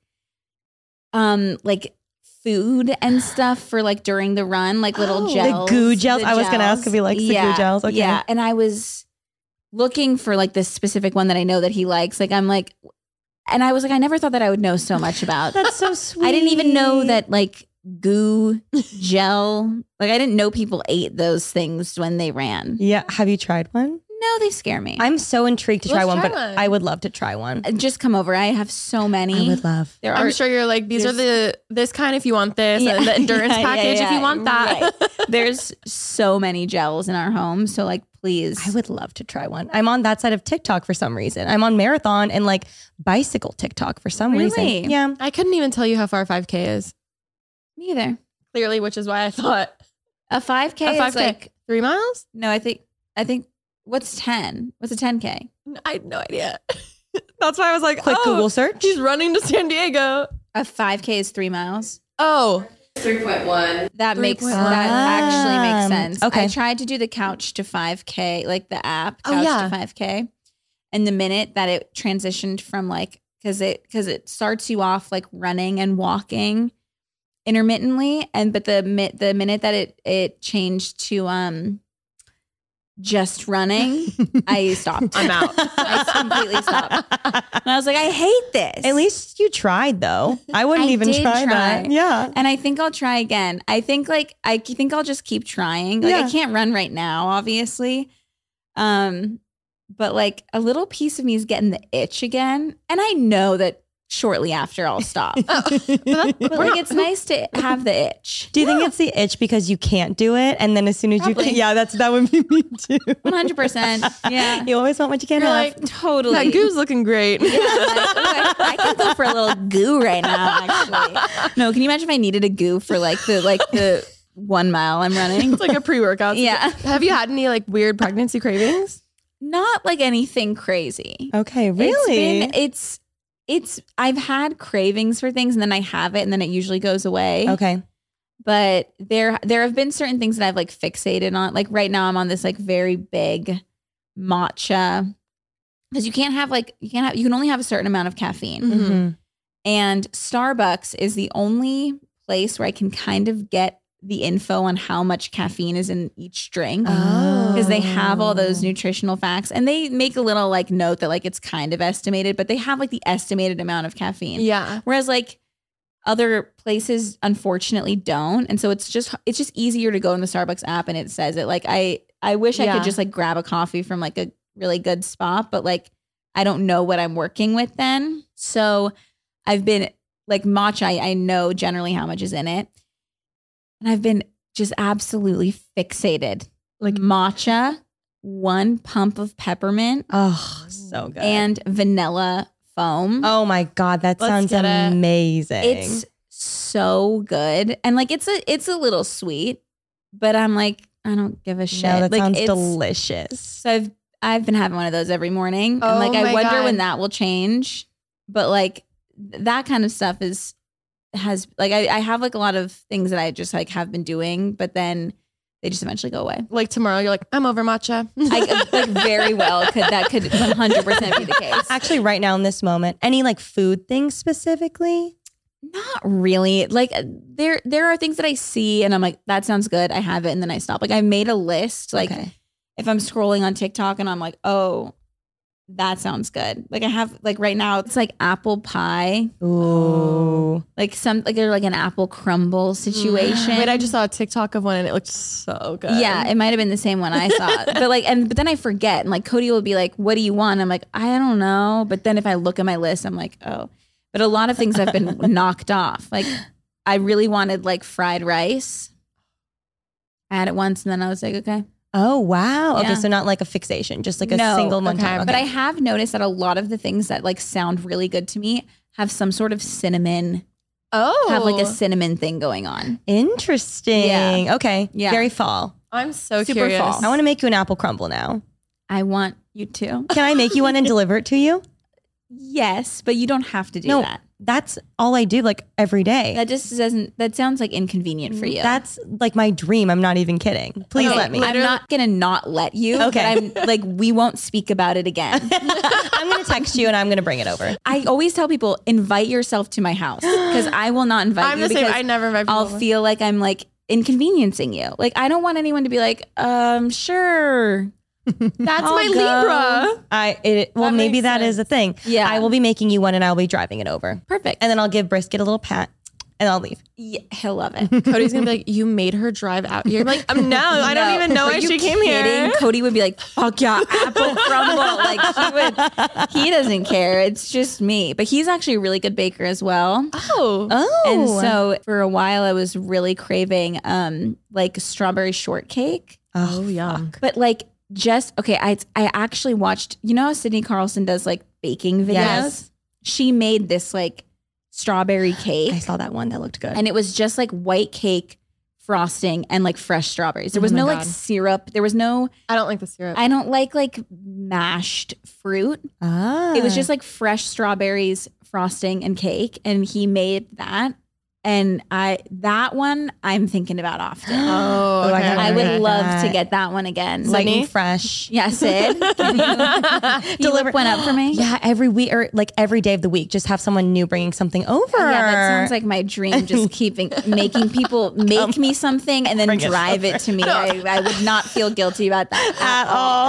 um, like food and stuff for like during the run, like little Oh, gels. the goo gels? the I was gonna ask if he likes the goo Yeah, gels. Okay. Yeah. And I was looking for like this specific one that I know that he likes. Like I'm like, and I was like, I never thought that I would know so much about. That's so sweet. I didn't even know that like goo gel, like I didn't know people ate those things when they ran. Yeah. Have you tried one? No, they scare me. I'm so intrigued to try Let's one, try but one. I would love to try one. Just come over. I have so many. I would love. There I'm are sure you're like, these are the this kind if you want this, Yeah. and the endurance Yeah, yeah, package if yeah. you want that. Right. There's so many gels in our home. So like, please. I would love to try one. I'm on that side of TikTok for some reason. I'm on marathon and like bicycle TikTok for some Really? reason. Yeah. I couldn't even tell you how far five K is. Me either. Clearly, which is why I thought A five K a is five K like, three miles. no, I think, I think, what's ten? What's a ten K? I had no idea. That's why I was like, Quick oh, Google search. he's running to San Diego. A five K is three miles. Oh, That makes, point that actually makes Um, sense. okay. I tried to do the couch to five K, like the app Oh, couch yeah. to five K. And the minute that it transitioned from like, cause it, cause it starts you off like running and walking intermittently. And, but the, mi- the minute that it, it changed to, um, just running, I stopped. I'm out. I completely stopped. And I was like, I hate this. At least you tried though. I wouldn't I even did try, that. try. Yeah. And I think I'll try again. I think like I think I'll just keep trying. Like Yeah. I can't run right now, obviously. Um, but like a little piece of me is getting the itch again. And I know that shortly after I'll stop. But like it's nice to have the itch. Do you think it's the itch because you can't do it? And then as soon as you Probably. can, yeah, that's that would be me too. one hundred percent. Yeah. You always want what you can't You're have. like, Totally. that goo's looking great. Yeah, like, ooh, I, I can go for a little goo right now, actually. No, can you imagine if I needed a goo for like the like the one mile I'm running? It's like a pre-workout. Yeah. Have you had any like weird pregnancy cravings? Not like anything crazy. Okay, really? It's been, it's it's I've had cravings for things and then I have it and then it usually goes away. okay. But there there have been certain things that I've like fixated on. Like right now I'm on this like very big matcha. Because you can't have like you can't have you can only have a certain amount of caffeine. Mm-hmm. And Starbucks is the only place where I can kind of get the info on how much caffeine is in each drink. Oh. Because they have all those nutritional facts and they make a little like note that like it's kind of estimated, but they have like the estimated amount of caffeine. Yeah. Whereas like other places unfortunately don't. And so it's just it's just easier to go in the Starbucks app and it says it. Like I I wish I Yeah. could just like grab a coffee from like a really good spot, but like I don't know what I'm working with then. So I've been like matcha, I, I know generally how much is in it. And I've been just absolutely fixated. Like matcha, one pump of peppermint, Oh, so good. and vanilla foam. oh my God, that Let's sounds get it. amazing. It's so good. And like it's a it's a little sweet, but I'm like, I don't give a shit. no, that like, sounds it's- delicious. So I've I've been having one of those every morning. Oh and like I my wonder God. when that will change. But like th- that kind of stuff is has like I, I have like a lot of things that I just like have been doing, but then they just eventually go away. Like tomorrow, you're like, I'm over matcha. I like very well could that could one hundred percent be the case. Actually, right now in this moment, any like food things specifically? Not really. Like there there are things that I see and I'm like, that sounds good. I have it and then I stop. Like I made a list. Like Okay. if I'm scrolling on TikTok and I'm like, oh, that sounds good. Like I have like right now it's like apple pie. Ooh. Like some like like an apple crumble situation. Wait, I just saw a TikTok of one and it looked so good. Yeah, it might have been the same one I saw. But like and but then I forget and like Cody will be like, "What do you want?" I'm like, "I don't know." But then if I look at my list, I'm like, "Oh." But a lot of things have been knocked off. Like I really wanted like fried rice. I had it once and then I was like, "Okay." Oh, wow. Okay, Yeah. so not like a fixation, just like a No, single one okay. time. Okay. But I have noticed that a lot of the things that like sound really good to me have some sort of cinnamon, Oh. have like a cinnamon thing going on. Interesting. Yeah. Okay. Yeah. Very fall. I'm so Super curious. fall. I want to make you an apple crumble now. I want you to. Can I make you one and deliver it to you? Yes, but you don't have to do No, that. that's all I do like every day. That just doesn't, that sounds like inconvenient for you. That's like my dream. I'm not even kidding. Please Okay, let me. I'm not going to not let you. Okay. But I'm like, we won't speak about it again. I'm going to text you and I'm going to bring it over. I always tell people, invite yourself to my house because I will not invite I'm you the same. because I never invite people I'll over. feel like I'm like inconveniencing you. Like I don't want anyone to be like, um, sure. That's I'll my go. Libra. I it, well That maybe makes that is sense. a thing. Yeah. I will be making you one and I'll be driving it over. Perfect. And then I'll give Brisket a little pat and I'll leave. Yeah, he'll love it. Cody's gonna be like, "You made her drive out here." I'm like, um, no, I don't No. even know Are why you she came kidding? here. Cody would be like, fuck yeah, apple crumble. Like he would, he doesn't care. It's just me. But he's actually a really good baker as well. Oh, Oh. And so for a while I was really craving um like strawberry shortcake. Oh, yum. But like just okay, I I actually watched, you know how Sydney Carlson does like baking videos? Yes. She made this like strawberry cake. I saw that one. That looked good. And it was just like white cake frosting and like fresh strawberries. There was Oh my no like God. syrup. There was no, I don't like the syrup. I don't like like mashed fruit. ah. It was just like fresh strawberries, frosting and cake. And he made that. And I, that one I'm thinking about often. oh, Oh, I okay. gotta I bring would it love back. to get that one again. lightning Sydney? fresh. Yeah, Sid, can you, can you Deliver- look one up for me? Yeah, every week or like every day of the week, just have someone new bringing something over. Yeah, that sounds like my dream. Just keeping making people make me something and then Bring it drive it, to me. I, I would not feel guilty about that at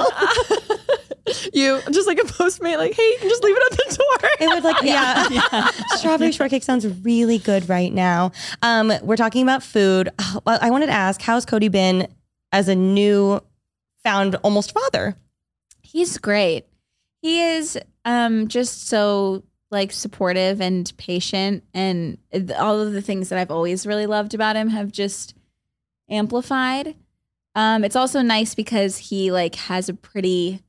all. You just like a Postmate, like, hey, you can just leave it at the door. It would like yeah. Strawberry shortcake sounds really good right now. Um, we're talking about food. Oh, well, I wanted to ask, how's Cody been as a new found almost father? He's great. He is um, just so like supportive and patient, and all of the things that I've always really loved about him have just amplified. Um, it's also nice because he like has a pretty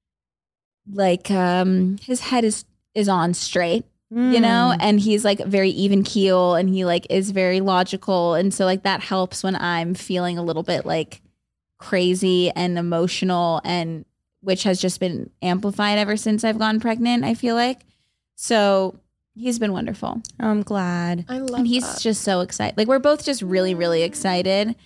like um, his head is is on straight, you know, and he's like very even keel, and he like is very logical, and so like that helps when I'm feeling a little bit like crazy and emotional, and which has just been amplified ever since I've gone pregnant, I feel like. So he's been wonderful. I'm glad. I love And he's that. just so excited. Like we're both just really, really excited.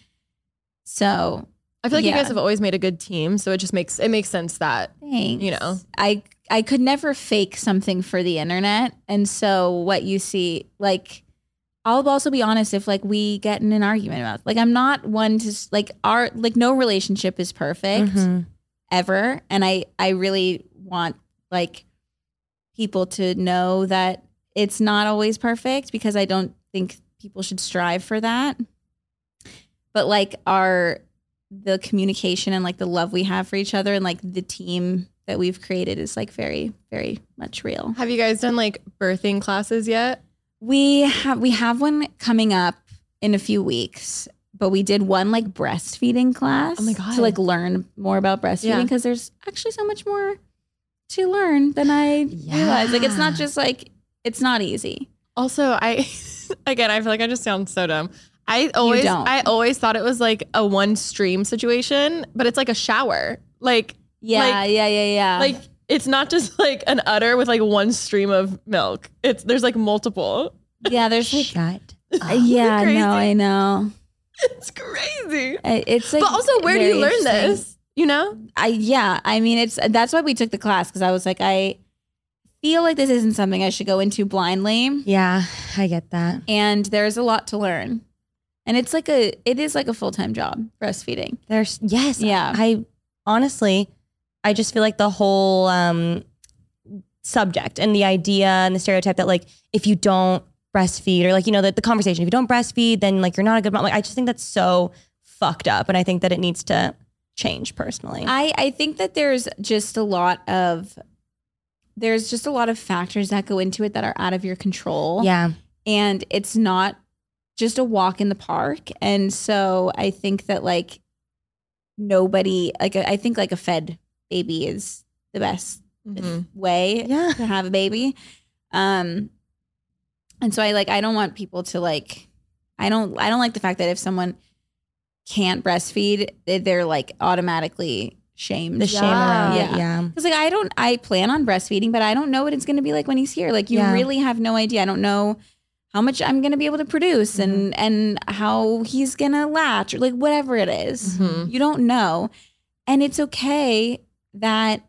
So I feel like yeah. you guys have always made a good team, so it just makes it makes sense that thanks. you know. I I could never fake something for the internet. And so what you see, like I'll also be honest if like we get in an argument about like I'm not one to s- like our like no relationship is perfect Mhm. ever. And I I really want like people to know that it's not always perfect, because I don't think people should strive for that. But like our the communication and like the love we have for each other and like the team that we've created is like very, very much real. Have you guys done like birthing classes yet? We have we have one coming up in a few weeks, but we did one like breastfeeding class. Oh my God. To like learn more about breastfeeding, Yeah. because there's actually so much more to learn than I realized. Like it's not just like it's not easy. Also, I again, I feel like I just sound so dumb. I always don't. I always thought it was like a one stream situation, but it's like a shower. Like Yeah, like, yeah, yeah, yeah. like it's not just like an udder with like one stream of milk. It's there's like multiple. yeah, there's like Shut. uh, yeah, crazy? no, I know. It's crazy. I- It's like But also, where do you very learn interesting. this? You know? I yeah, I mean it's that's why we took the class, because I was like I feel like this isn't something I should go into blindly, Yeah, I get that. and there's a lot to learn. And it's like a it is like a full-time job, breastfeeding. There's yes. Yeah. I honestly, I just feel like the whole um subject and the idea and the stereotype that like, if you don't breastfeed or like, you know, the, the conversation, if you don't breastfeed, then like, you're not a good mom. Like, I just think that's so fucked up. And I think that it needs to change personally. I, I think that there's just a lot of, there's just a lot of factors that go into it that are out of your control. Yeah. And it's not just a walk in the park. And so I think that like nobody, like I think like a fed baby is the best Mhm. way Yeah. to have a baby. Um, and so I like, I don't want people to like, I don't, I don't like the fact that if someone can't breastfeed, they're like automatically shamed. The shame around Yeah. it. Yeah. Because like I don't, I plan on breastfeeding, but I don't know what it's going to be like when he's here. Like you Yeah. really have no idea. I don't know how much I'm going to be able to produce Mm-hmm. and and how he's going to latch or like whatever it is. Mhm. You don't know. And it's okay that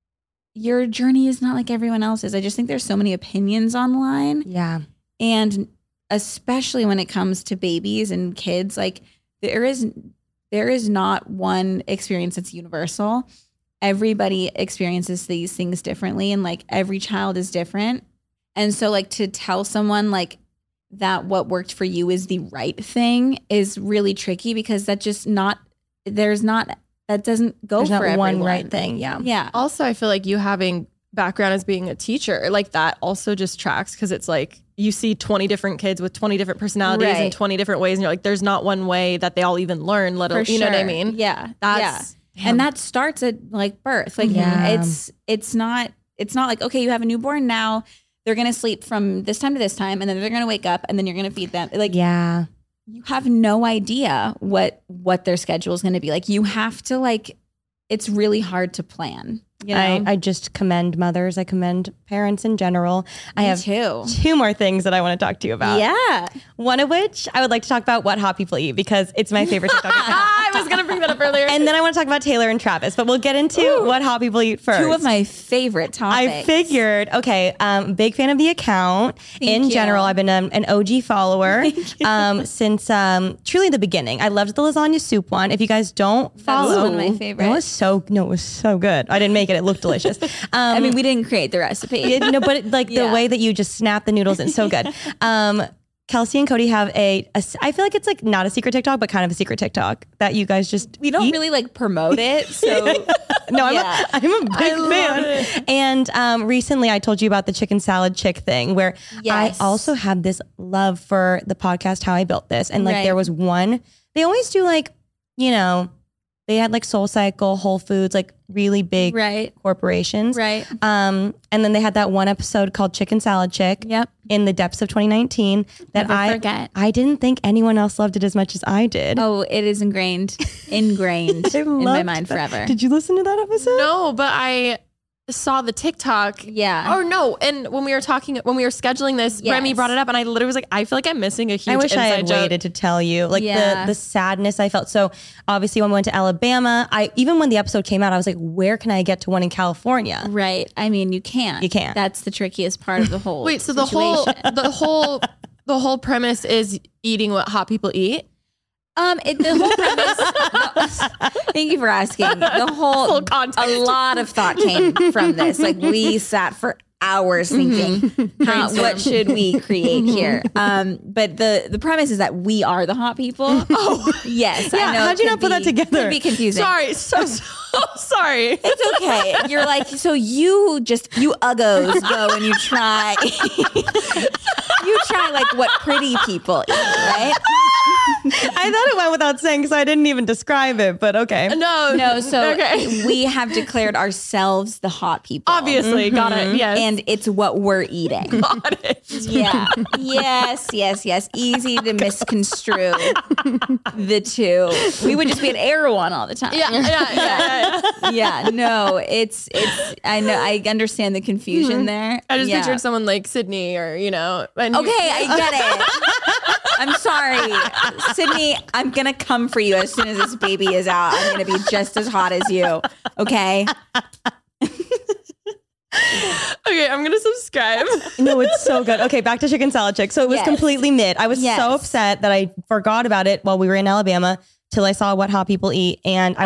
your journey is not like everyone else's. I just think there's so many opinions online. Yeah. And especially when it comes to babies and kids, like there is there is not one experience that's universal. Everybody experiences these things differently and like every child is different. And so like to tell someone like that what worked for you is the right thing is really tricky because that just not there's not that doesn't go There's for not one everyone. right thing. Yeah. Yeah. Also, I feel like you having background as being a teacher, like that also just tracks because it's like you see twenty different kids with twenty different personalities Right. and twenty different ways. And you're like, there's not one way that they all even learn, let For alone, you know what I sure. mean? Yeah. That's, yeah. And that starts at like birth. Like Yeah. it's it's not it's not like, okay, you have a newborn now. They're gonna sleep from this time to this time, and then they're gonna wake up, and then you're gonna feed them. Like Yeah. you have no idea what what their schedule is gonna be. Like you have to like it's really hard to plan. You know? I, I just commend mothers. I commend parents in general. I Me have too. two more things that I want to talk to you about. Yeah. One of which I would like to talk about what hot people eat because it's my favorite TikTok account. I was going to bring that up earlier. And then I want to talk about Taylor and Travis, but we'll get into Ooh. what hot people eat first. Two of my favorite topics. I figured, okay, um, big fan of the account. In you. general, I've been um, an O G follower um, since um, truly the beginning. I loved the lasagna soup one. If you guys don't follow, one of my favorite. That was so, no, it was so good. I didn't make it. It looked delicious. Um, I mean, we didn't create the recipe. it, no, but it, like Yeah. the way that you just snap the noodles, it's so good. Um, Kelsey and Cody have a, a, I feel like it's like not a secret TikTok, but kind of a secret TikTok that you guys just we don't eat. really like promote it. So No, I'm, Yeah. a, I'm a big fan. And um, recently I told you about the chicken salad chick thing where Yes. I also have this love for the podcast, How I Built This. And like Right. there was one, they always do like, you know, they had like Soul Cycle, Whole Foods, like really big right. corporations. Right. Um, and then they had that one episode called Chicken Salad Chick Yep. in the depths of twenty nineteen that Never I forget. I didn't think anyone else loved it as much as I did. Oh, it is ingrained, ingrained I in my loved mind that. forever. Did you listen to that episode? no, but I saw the TikTok. Yeah. Oh no! And when we were talking, when we were scheduling this, Yes. Remy brought it up, and I literally was like, I feel like I'm missing a huge. I wish I inside had joke. waited to tell you, like Yeah. the the sadness I felt. So obviously, when we went to Alabama, I even when the episode came out, I was like, "Where can I get to one in California?" Right. I mean, you can't. You can't. That's the trickiest part of the whole. Wait, so the whole, situation. the whole, the whole premise is eating what hot people eat. Um, it, the whole premise. Thank you for asking. The whole, Full context. a lot of thought came from this. Like we sat for hours thinking, how, what should we create here? Um, but the the premise is that we are the hot people. Oh, yes. Yeah, I know. how'd it you could not put that be- together? Could be confusing. Sorry, so, so sorry. It's okay. You're like, so you just, you uggos go and you try, you try like what pretty people eat, right? I thought it went without saying because I didn't even describe it, but okay. No, No, so okay. we have declared ourselves the hot people. Obviously, got it. Yes, And it's what we're eating. got it. Yeah. Yes, yes, yes. Easy to misconstrue the two. We would just be at Erewhon all the time. Yeah, yeah, yeah, yeah, yeah. Yeah, no, it's it's I know I understand the confusion there. I just Yeah. pictured someone like Sydney or, you know. And Okay, I get it. I'm sorry. Sydney, I'm going to come for you as soon as this baby is out. I'm going to be just as hot as you. Okay? Okay, I'm going to subscribe. No, it's so good. Okay, back to chicken salad chick. So it was Yes. completely mid. I was Yes. so upset that I forgot about it while we were in Alabama till I saw what hot people eat, and I was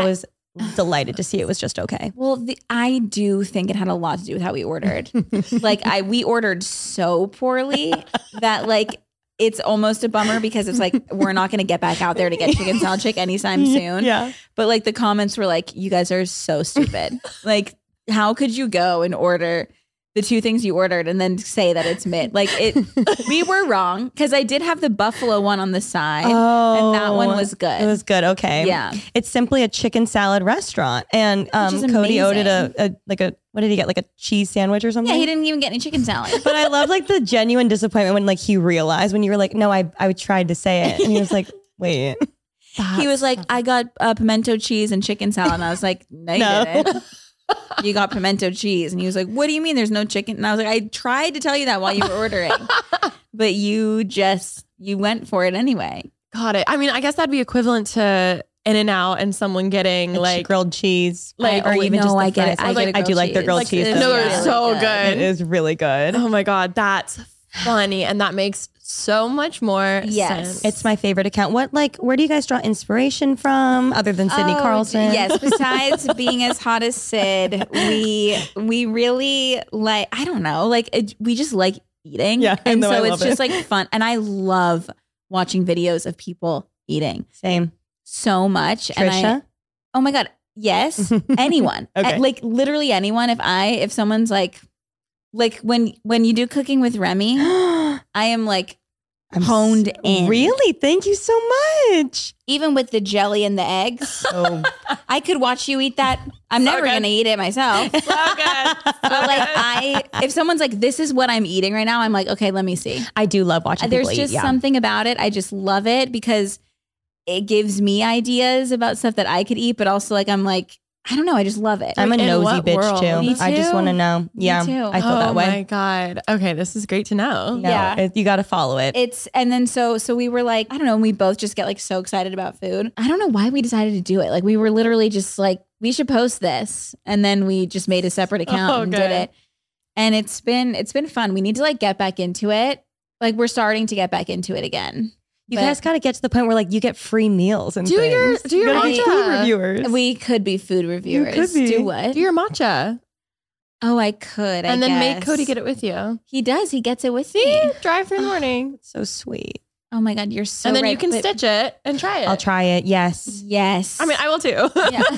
delighted to see it was just okay. Well, the, I do think it had a lot to do with how we ordered. Like I, we ordered so poorly that like it's almost a bummer because it's like we're not going to get back out there to get chicken salad chick anytime soon. Yeah. But like the comments were like, "You guys are so stupid. Like, how could you go and order the two things you ordered and then say that it's mid?" Like it, we were wrong because I did have the buffalo one on the side, Oh, and that one was good. It was good. Okay. Yeah. It's simply a chicken salad restaurant. And um, is Cody ordered a, amazing. a, like a, what did he get? Like a cheese sandwich or something? Yeah, he didn't even get any chicken salad. But I love like the genuine disappointment when like he realized when you were like, no, I, I tried to say it. And he was like, wait. He was like, "I got uh, pimento cheese and chicken salad," and I was like, "No, you No. didn't. You got pimento cheese." And he was like, "What do you mean there's no chicken?" And I was like, "I tried to tell you that while you were ordering, but you just, you went for it anyway." Got it. I mean, I guess that'd be equivalent to In-N-Out and someone getting Like, like grilled cheese. like- or oh, even no, just the I get it. fries. I I, get like, a I do grilled like the cheese. grilled Like, cheese. it's no, though. it's really so good. good. It is really good. Oh my God, that's funny. And that makes so much more Yes. sense. It's my favorite account. What, like, where do you guys draw inspiration from other than Sydney Oh, Carlson? Yes. Besides being as hot as Sid, we we really like, I don't know, like it, we just like eating. Yeah, and no, so I it's love just it. like fun. And I love watching videos of people eating Same. so much. And I, Trisha? oh my God. Yes. Anyone. Okay. Uh, Like literally anyone. If I, if someone's like, like when, when you do cooking with Remy, I am like I'm honed s- in. Really? Thank you so much. Even with the jelly and the eggs, Oh, I could watch you eat that. I'm never good. going to eat it myself. so good. But like I, if someone's like, "This is what I'm eating right now," I'm like, "Okay, let me see." I do love watching There's people just eat. Yeah. something about it. I just love it because it gives me ideas about stuff that I could eat, but also like I'm like, I don't know, I just love it. I'm a In nosy what bitch world? too. Me I just too. want to know. Yeah, too. I feel oh that way. my God. Okay, this is great to know. No, Yeah. it- you got to follow it. It's and then so so we were like, I don't know, and we both just get like so excited about food. I don't know why we decided to do it. Like we were literally just like, we should post this, and then we just made a separate account Oh, and good. did it. And it's been it's been fun. We need to like get back into it. Like we're starting to get back into it again. you but- guys got to get to the point where like you get free meals and Do things. your- do your You gotta be matcha. food reviewers. We could be food reviewers. could be. Do what? Do your matcha. Oh, I could. I and then make guess. Cody get it with you. He does. He gets it with See? me. Drive through in the morning. so sweet. Oh my God, you're so and then right. you can But- stitch it and try it. I'll try it. Yes. Yes. I mean, I will too.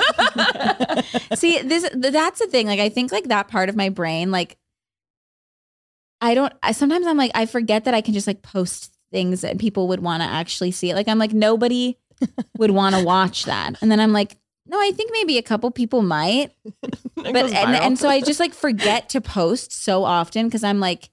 Yeah. See, this that's the thing. Like, I think like that part of my brain, like, I don't. I sometimes I'm like, I forget that I can just like post things that people would want to actually see it. Like, I'm like, nobody would want to watch that, and then I'm like, no, I think maybe a couple people might. But goes and, viral. and so I just like forget to post so often because I'm like,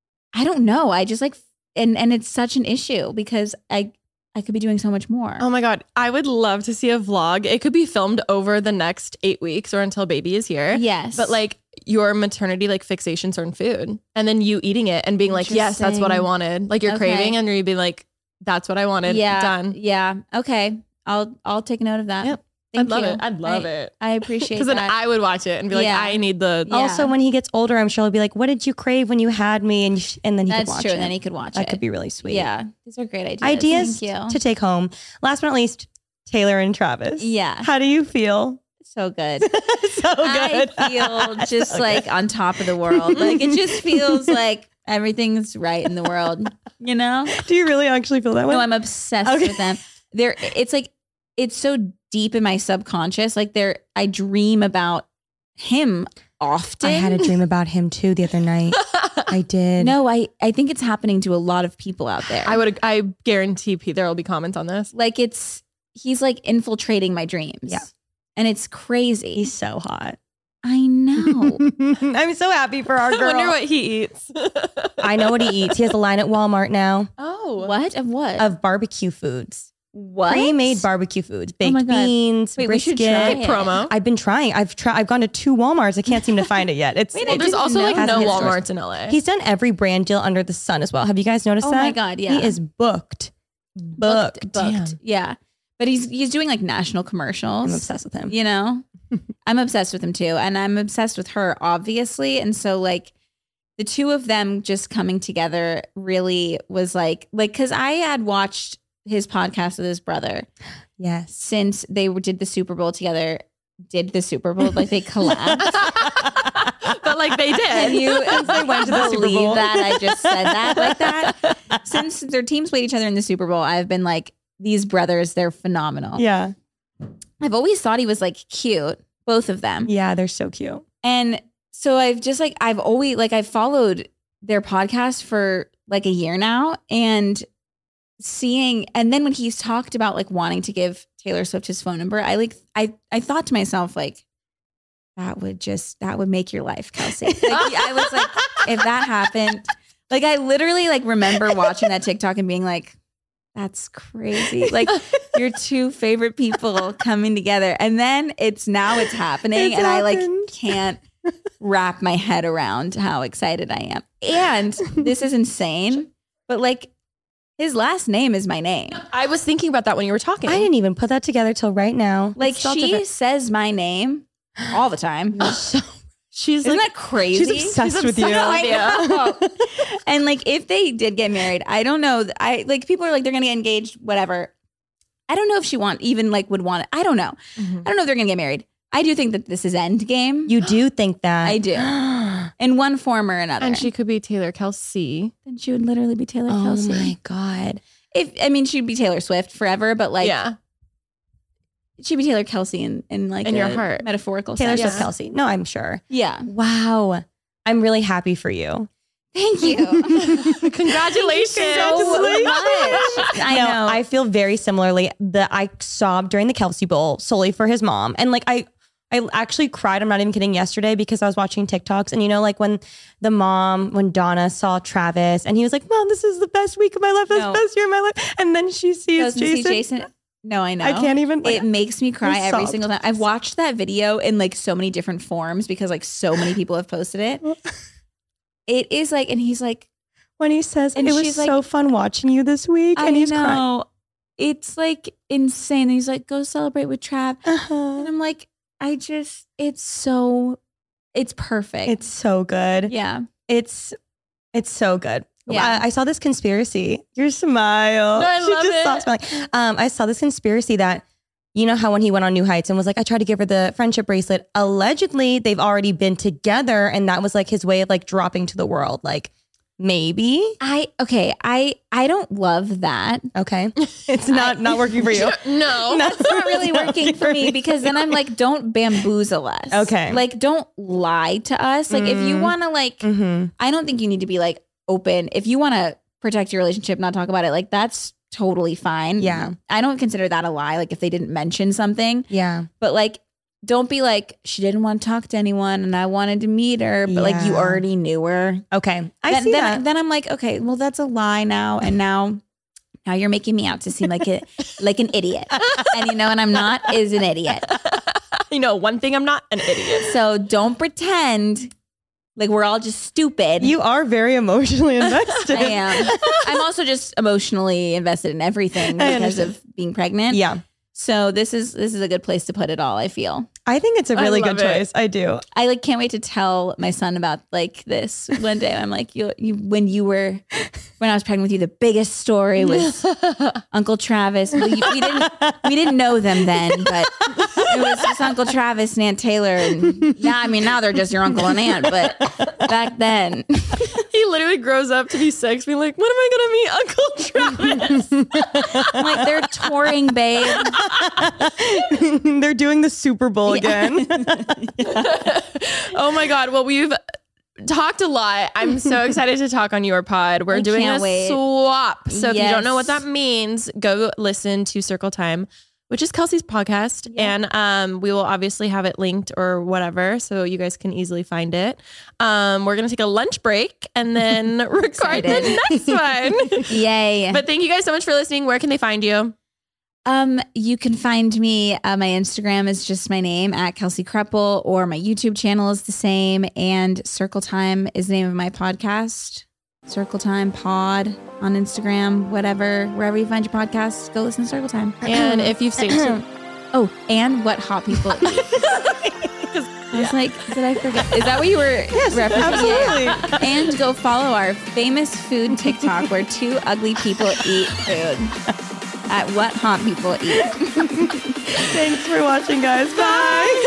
I don't know. I just like, and and it's such an issue because I I could be doing so much more. Oh my God. I would love to see a vlog. It could be filmed over the next eight weeks or until baby is here. Yes, But like your maternity like fixations on food and then you eating it and being like, yes, that's what I Interesting. wanted. Like you're Okay. craving and you'd be like, that's what I wanted. yeah, Done. Yeah. Okay. I'll I'll take note of that. Yep. Thank I'd love you. it. I'd love I, it. I appreciate Because that. then I would watch it and be like, Yeah. I need the. Yeah. Also, when he gets older, I'm sure he'll be like, "What did you crave when you had me?" And sh- and then he That's could watch true. it. And then he could watch that it. could be really sweet. Yeah. These are great ideas. Ideas Thank you. to take home. Last but not least, Taylor and Travis. Yeah. How do you feel? So good. So good. I feel just like on top of the world. Like it just feels like everything's right in the world. You know? Do you really actually feel that way? No, I'm obsessed Okay. with them. They're it's like it's so deep in my subconscious. Like they're I dream about him often. I had a dream about him too the other night. I did. No, I, I think it's happening to a lot of people out there. I would, I guarantee P- there will be comments on this. like it's he's like infiltrating my dreams. Yeah. And it's crazy. He's so hot. I know. I'm so happy for our I girl. wonder what he eats. I know what he eats. He has a line at Walmart now Oh. What? Of what? of barbecue foods. what? Pre-made barbecue foods, baked my God. beans, Wait, we should brisket. try Get it. promo. I've been trying. I've tried. I've gone to two Walmarts. I can't seem to find it yet. It's Wait, I Well, there's didn't also know. like Hasn't no hit stores. Walmarts in L A. he's done every brand deal under the sun as well. Have you guys noticed Oh that? my God, yeah. He is booked. Booked. booked. booked. Yeah. But he's he's doing like national commercials. I'm obsessed with him. You know? I'm obsessed with him too. And I'm obsessed with her, obviously. And so like the two of them just coming together really was like like because I had watched his podcast with his brother Yes. since they were- did the Super Bowl together. did the Super Bowl, like they collapsed. But like they did. And you Since they went to the Super believe Bowl. that I just said that like that. Since their teams played each other in the Super Bowl, I've been like, these brothers, they're phenomenal. Yeah. I've always thought he was like cute, both of them. Yeah, they're so cute. And so I've just like, I've always like, I've followed their podcast for like a year now, and seeing, and then when he's talked about like wanting to give Taylor Swift his phone number, I like, I, I thought to myself, like, that would just, that would make your life, Kelsey. Like, I was like, if that happened, like, I literally like remember watching that TikTok and being like, that's crazy. Like your two favorite people coming together. And then it's now it's happening. It's and happened. I like can't wrap my head around how excited I am. And this is insane, but like his last name is my name. I was thinking about that when you were talking. I didn't even put that together till right now. Like spelled she different. says my name all the time. She's Isn't like, that crazy? She's obsessed with you. I know. And like if they did get married, I don't know. I like people are like they're gonna get engaged, whatever. I don't know if she want even like would want it. I don't know. Mm-hmm. I don't know if they're gonna get married. I do think that this is endgame. You do think that? I do. In one form or another. and she could be Taylor Kelsey. then she would literally be Taylor Oh Kelsey. my God. If I mean she'd be Taylor Swift forever, but like yeah. she'd be Taylor Kelsey in, in like In a your heart. metaphorical Taylor sense. Swift Yeah. Kelsey. No, I'm sure. Yeah. Wow. I'm really happy for you. Thank you. Congratulations. so much. I No, know. I feel very similarly. The I sobbed during the Kelsey Bowl solely for his mom. And like I I actually cried, I'm not even kidding, yesterday because I was watching TikToks. And you know, like when the mom, when Donna saw Travis and he was like, Mom, this is the best week of my life. This is No. the best year of my life. And then she sees Goes and sees Jason. Jason. No, I know. I can't even. Like, It makes me cry I every sobbed. single time. I've watched that video in like so many different forms because like so many people have posted it. It is like, and he's like, when he says, And it was she's like, so fun watching you this week. I and he's know. crying. It's like insane. And he's like, go celebrate with Trav. Uh-huh. And I'm like, I just, it's so, it's perfect. It's so good. yeah. It's it's so good. Yeah. I, I saw this conspiracy. Your smile. No, I she love just it. stopped smiling. Um, I saw this conspiracy that, you know how when he went on New Heights and was like, I tried to give her the friendship bracelet. Allegedly, they've already been together, and that was like his way of like dropping to the world. Like maybe. I, okay. I, I don't love that. Okay. It's not not working for you. No. No. It's not really working for me because then I'm like, don't bamboozle us. Okay. Like, don't lie to us. Like, if you Mm. want to, like, Mm-hmm. I don't think you need to be like open. If you want to protect your relationship, not talk about it, like, that's totally fine. Yeah. I don't consider that a lie. Like, if they didn't mention something, Yeah. but like, don't be like, she didn't want to talk to anyone and I wanted to meet her, but like, you Yeah. already knew her. Okay. I then, see then, that. then I'm like, okay, well, that's a lie now. And now, now you're making me out to seem like a like an idiot. And you know what I'm not is an idiot. You know, one thing I'm not an idiot. So don't pretend like we're all just stupid. You are very emotionally invested. I am. I'm also just emotionally invested in everything I because understand. of being pregnant. Yeah. So this is this is a good place to put it all, I feel. I think it's a I really love good it. choice. I do. I like can't wait to tell my son about like this one day. I'm like, you, you when you were when I was pregnant with you, the biggest story was Uncle Travis. We, we didn't we didn't know them then, but it was just Uncle Travis and Aunt Taylor. And now, I mean, now they're just your uncle and aunt. But back then, He literally grows up to be six, being like, when am I going to meet Uncle Travis? I'm like, they're touring, babe. They're doing the Super Bowl again. Oh my God. Well, we've talked a lot. I'm so excited to talk on your pod. We're I doing can't a wait. swap. So if you don't know what Yes. that means, go listen to Circle Time, which is Kelsey's podcast. And um, we will obviously have it linked or whatever, so you guys can easily find it. Um, we're going to take a lunch break and then record the next one. Yay. But thank you guys so much for listening. Where can they find you? Um, you can find me. Uh, my Instagram is just my name at Kelsey Kreppel, or my YouTube channel is the same. And Circle Time is the name of my podcast. Circle Time Pod on Instagram, whatever, wherever you find your podcasts, go listen to Circle Time. And if you've stayed tuned. Oh, and what hot people eat. I was like, did I forget? Is that what you were Yes, referencing? absolutely. And go follow our famous food TikTok where two ugly people eat food. at What Haunt People Eat. Thanks for watching, guys. Bye.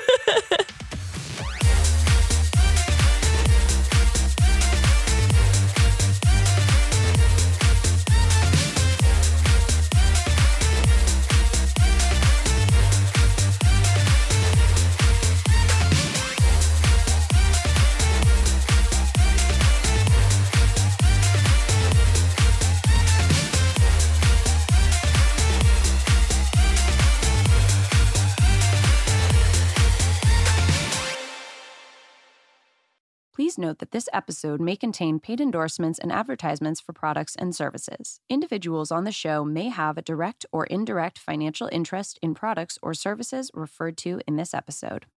Please note that this episode may contain paid endorsements and advertisements for products and services. Individuals on the show may have a direct or indirect financial interest in products or services referred to in this episode.